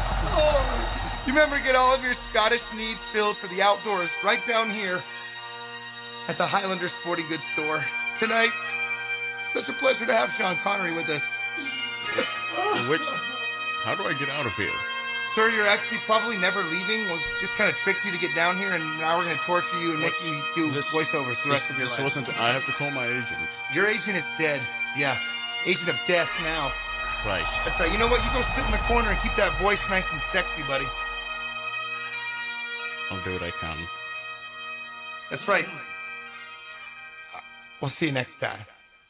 Oh. You remember to get all of your Scottish needs filled for the outdoors right down here at the Highlander Sporting Goods store tonight. Such a pleasure to have Sean Connery with us. Which, how do I get out of here? Sir, you're actually probably never leaving. We'll just kind of trick you to get down here, and now we're going to torture you and make you do this, voiceovers for the rest of your this life. Wasn't, I have to call my agent. Your agent is dead. Yeah. Agent of death now. Right. That's right. You know what? You go sit in the corner and keep that voice nice and sexy, buddy. I'll do what I can. That's right. We'll see you next time.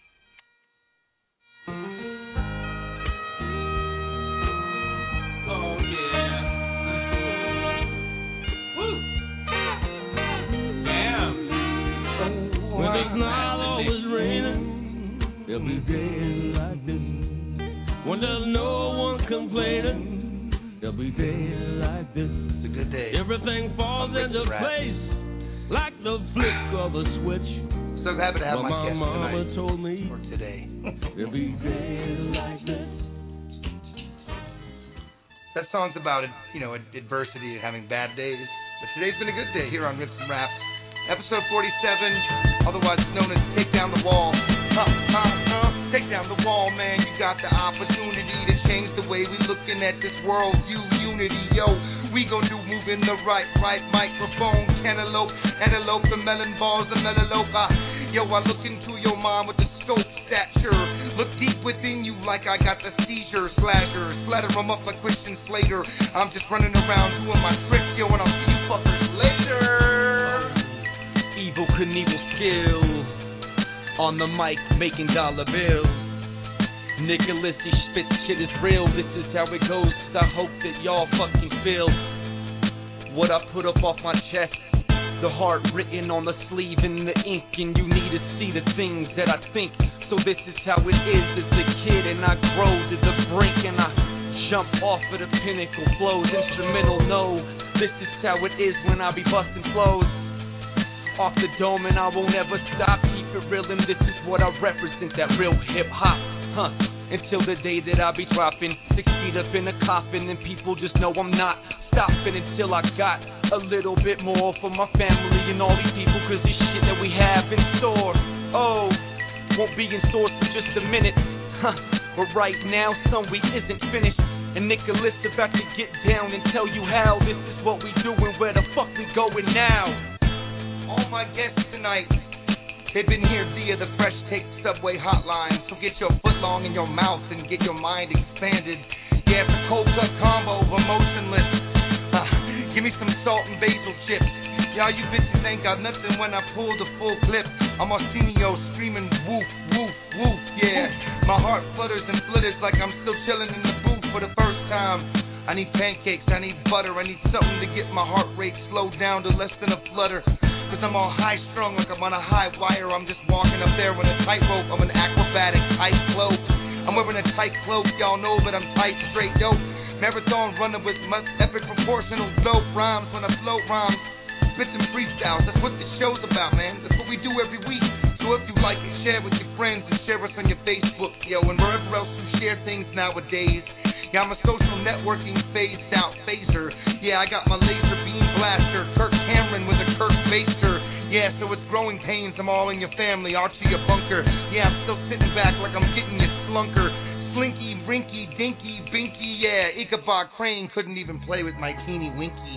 It's not always raining, there'll be days like this. When there's no one complaining, there'll be days like this. It's a good day. Everything falls into place like the flick of a switch. So happy to have well, my, my guest mama tonight, told me or today. There'll be days like this. That song's about, you know, adversity and having bad days. But today's been a good day here on Rips and Raps. Episode forty-seven, otherwise known as Take Down the Wall. Huh, huh, huh. Take down the wall, man. You got the opportunity to change the way we looking at this world. You unity, yo. We gon' do moving the right, right microphone. Cantaloupe, antelope, the melon balls, the melaleuca. Uh, yo, I look into your mind with the scope stature. Look deep within you like I got the seizure. Slasher, splatter them up like Christian Slater. I'm just running around doing my tricks, yo, and I'll see you fuckers later. Evil Knievel skills on the mic making dollar bills. Nicholas, he spit shit is real. This is how it goes. I hope that y'all fucking feel what I put up off my chest. The heart written on the sleeve in the ink, and you need to see the things that I think. So this is how it is as a kid, and I grow to the brink, and I jump off of the pinnacle. Flows instrumental, no. This is how it is when I be busting flows. off the dome and I won't ever stop. Keep it real and this is what I represent, that real hip hop, huh? Until the day that I be dropping six feet up in a coffin and people just know I'm not stopping until I got a little bit more for my family and all these people, cause this shit that we have in store, oh, won't be in stores for just a minute, huh? But right now, some week isn't finished. And Nicholas about to get down and tell you how this is what we do and where the fuck we going now. All my guests tonight, they've been here via the Fresh Take Subway hotline. So get your foot long in your mouth and get your mind expanded. Yeah, it's a cold cut combo of emotionless. Uh, give me some salt and basil chips. Y'all you bitches ain't got nothing when I pull the full clip. I'm Arsenio screaming woof, woof, woof, yeah. My heart flutters and flutters like I'm still chilling in the booth for the first time. I need pancakes, I need butter, I need something to get my heart rate slowed down to less than a flutter. Cause I'm all high strung like I'm on a high wire. I'm just walking up there with a tightrope. I'm an acrobatic tight cloak. I'm wearing a tight cloak, y'all know that I'm tight, straight dope. Marathon runner with much epic proportional dope rhymes when I float rhymes. Spit some freestyles, that's what the show's about, man. That's what we do every week. So if you like it, share with your friends and share us on your Facebook, yo, and wherever else you share things nowadays. Yeah, I'm a social networking phased out phaser. Yeah, I got my laser beam blaster, Kirk Cameron with a Kirk baster. Yeah, so it's growing pains, I'm all in your family, Archie your bunker. Yeah, I'm still sitting back like I'm getting your slunker. Slinky, rinky, dinky, binky, yeah, Ichabod Crane couldn't even play with my teeny winky.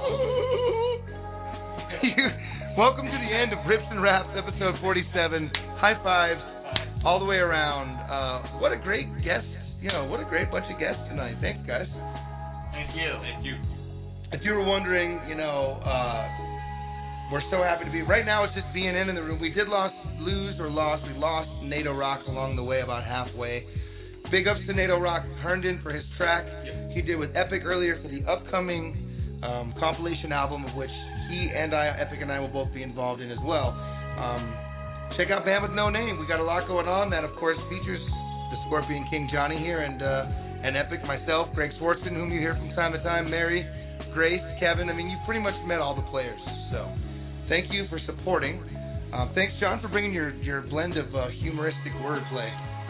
Welcome to the end of Rips and Raps, episode forty-seven. High fives all the way around. Uh, what a great guest, you know, what a great bunch of guests tonight. Thanks, guys. Thank you. Thank you. If you were wondering, you know, uh, we're so happy to be. Right now, it's just B N N in the room. We did lost, lose or lost. We lost NATO Rock along the way, about halfway. Big ups to NATO Rock Herndon for his track he did with Epic earlier for the upcoming um, compilation album, of which he and I, Epic and I, will both be involved in as well. Um, check out Band with No Name. We got a lot going on. That, of course, features the Scorpion King Johnny here and uh, and Epic, myself, Greg Swartzen, whom you hear from time to time, Mary, Grace, Kevin. I mean, you pretty much met all the players. So thank you for supporting. Um, thanks, John, for bringing your, your blend of uh, humoristic wordplay.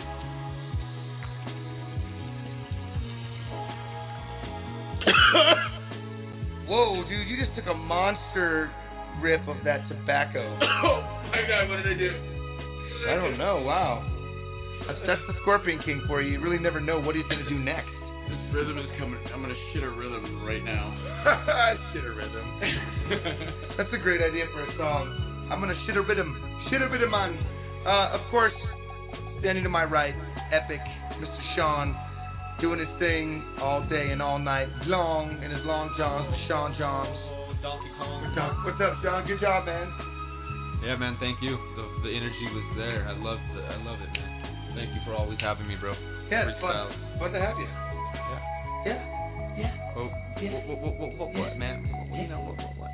Whoa, dude, you just took a monster rip of that tobacco. My God, what did I do? I don't know, wow. That's, that's the Scorpion King for you. You really never know what he's going to do next. This rhythm is coming. I'm going to shit a rhythm right now. Shit a rhythm. That's a great idea for a song. I'm going to shit a rhythm. Shit a rhythm on. Uh, of course, standing to my right, Epic, Mister Sean, doing his thing all day and all night long in his long johns, the Sean Johns. Oh, Donkey Kong. What's up, Sean? Good job, man. Yeah, man. Thank you. The the energy was there. I love the, I love it, man. Thank you for always having me, bro. Yeah, it's fun. Fun to have you. Yeah. Yeah. Yeah. Oh, yeah. What, what, what, what, what, man? What, what, you know, what, what, what?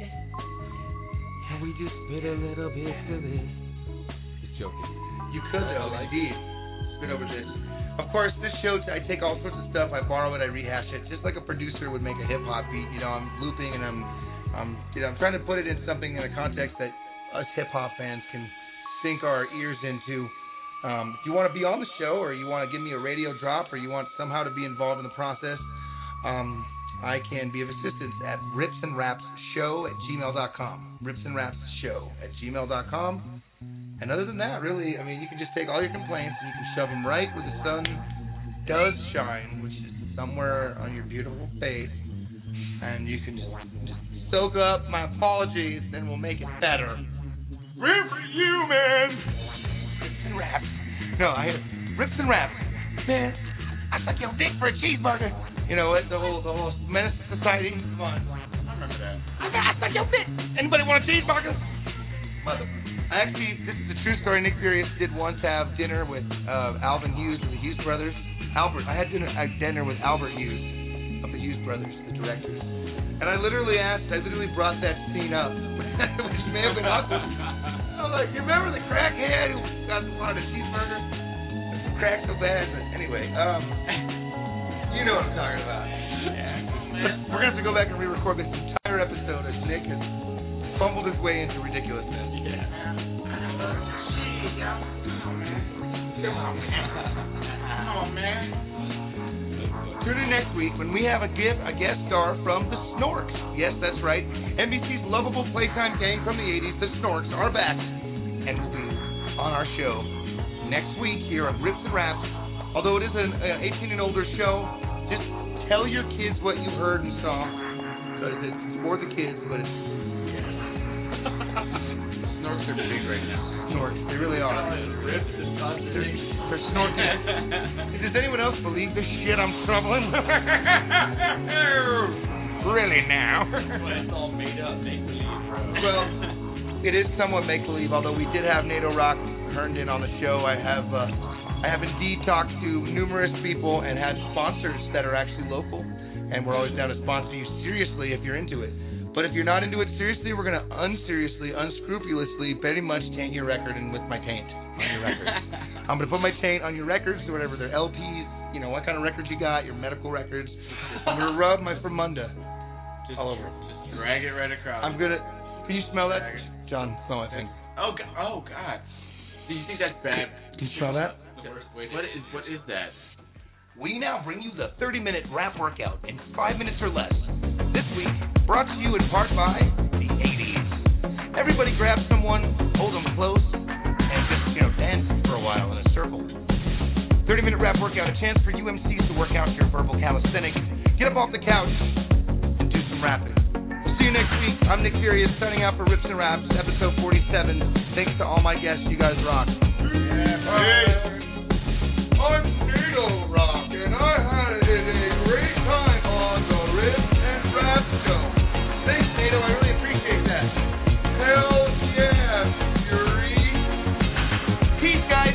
Can we just spit a little bit to this? Just joking. You could, though, indeed. Spit over this. Of course, this show, I take all sorts of stuff, I borrow it, I rehash it, just like a producer would make a hip-hop beat. You know, I'm looping and I'm, I'm, you know, I'm trying to put it in something in a context that us hip-hop fans can sink our ears into. Um, if you want to be on the show, or you want to give me a radio drop, or you want somehow to be involved in the process, um, I can be of assistance at rips and raps show at gmail dot com. rips and raps show at gmail dot com. And other than that, really, I mean, you can just take all your complaints and you can shove them right where the sun does shine, which is somewhere on your beautiful face. And you can just, just soak up my apologies, then we'll make it better. Rip for you, man! Rips and raps. No, I hear rips and raps. Man, I suck your dick for a cheeseburger. You know what? The whole, the whole Menace to Society. Come on. I remember that. I, I suck your dick. Anybody want a cheeseburger? Mother. Actually, this is a true story. Nick Furious did once have dinner with uh, Alvin Hughes of the Hughes brothers. Albert, I had dinner, I had dinner with Albert Hughes of the Hughes brothers, the directors. And I literally asked, I literally brought that scene up, which may have been awkward. I was like, you remember the crackhead who got wanted a cheeseburger? This crack so bad, but anyway, um, you know what I'm talking about. Yeah, we're gonna have to go back and re-record this entire episode as Nick has fumbled his way into ridiculousness. Yeah. Come on, man. Come on, man. Tune in next week when we have a, gift, a guest star from the Snorks. Yes, that's right. N B C's lovable playtime gang from the eighties, the Snorks, are back and will be on our show next week here on Rips and Raps. Although it is an uh, eighteen and older show, just tell your kids what you heard and saw. Because it's for the kids, but it's... Snorks are big right now. Snorks, they really are. Rips is They're, they're snorking. Does anyone else believe the shit I'm troubling? Really now? Well, it's all made up, make-believe, bro. Well, it is somewhat make-believe, although we did have NATO Rock Herndon in on the show. I have uh, I have indeed talked to numerous people and had sponsors that are actually local, and we're always down to sponsor you seriously if you're into it. But if you're not into it seriously, we're going to unseriously, unscrupulously, very much taint your record and with my taint on your records. I'm going to put my taint on your records, or whatever, their L Ps, you know, what kind of records you got, your medical records. I'm going to rub my Fremunda Just, all over. Just drag it right across. I'm going to, can you smell that? John, smell my thing. Oh, God. Oh, God. Do you think that's bad? Can you smell that? What is, what is that? We now bring you the thirty-minute rap workout in five minutes or less. This week, brought to you in part by the eighties. Everybody grab someone, hold them close, and just, you know, dance for a while in a circle. thirty-minute rap workout, a chance for U M Cs to work out your verbal calisthenics. Get up off the couch and do some rapping. We'll see you next week. I'm Nick Furious, signing out for Rips and Raps, episode forty-seven. Thanks to all my guests. You guys rock. Yeah, bye. I'm NATO Rock, and I had a great time on the Rips and Rap Show. Thanks, NATO. I really appreciate that. Hell yeah, Fury. Peace, guys.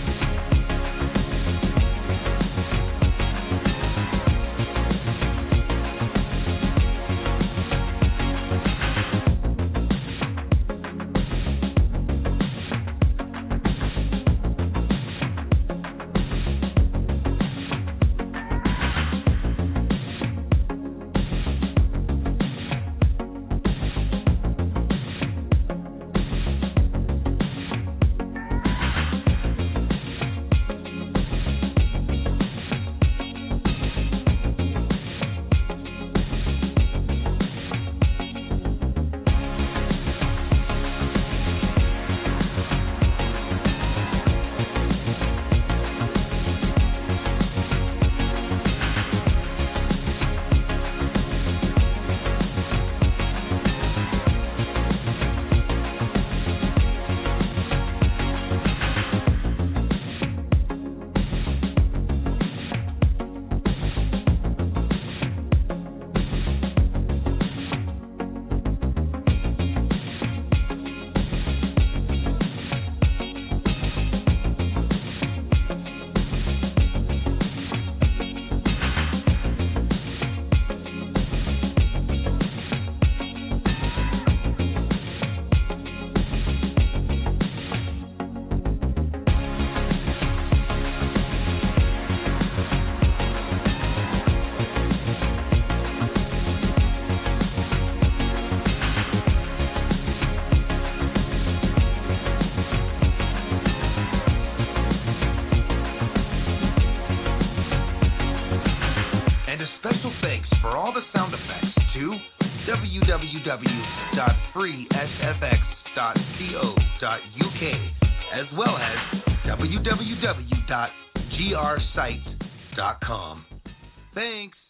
w w w dot free s f x dot co dot u k as well as w w w dot g r site dot com. Thanks.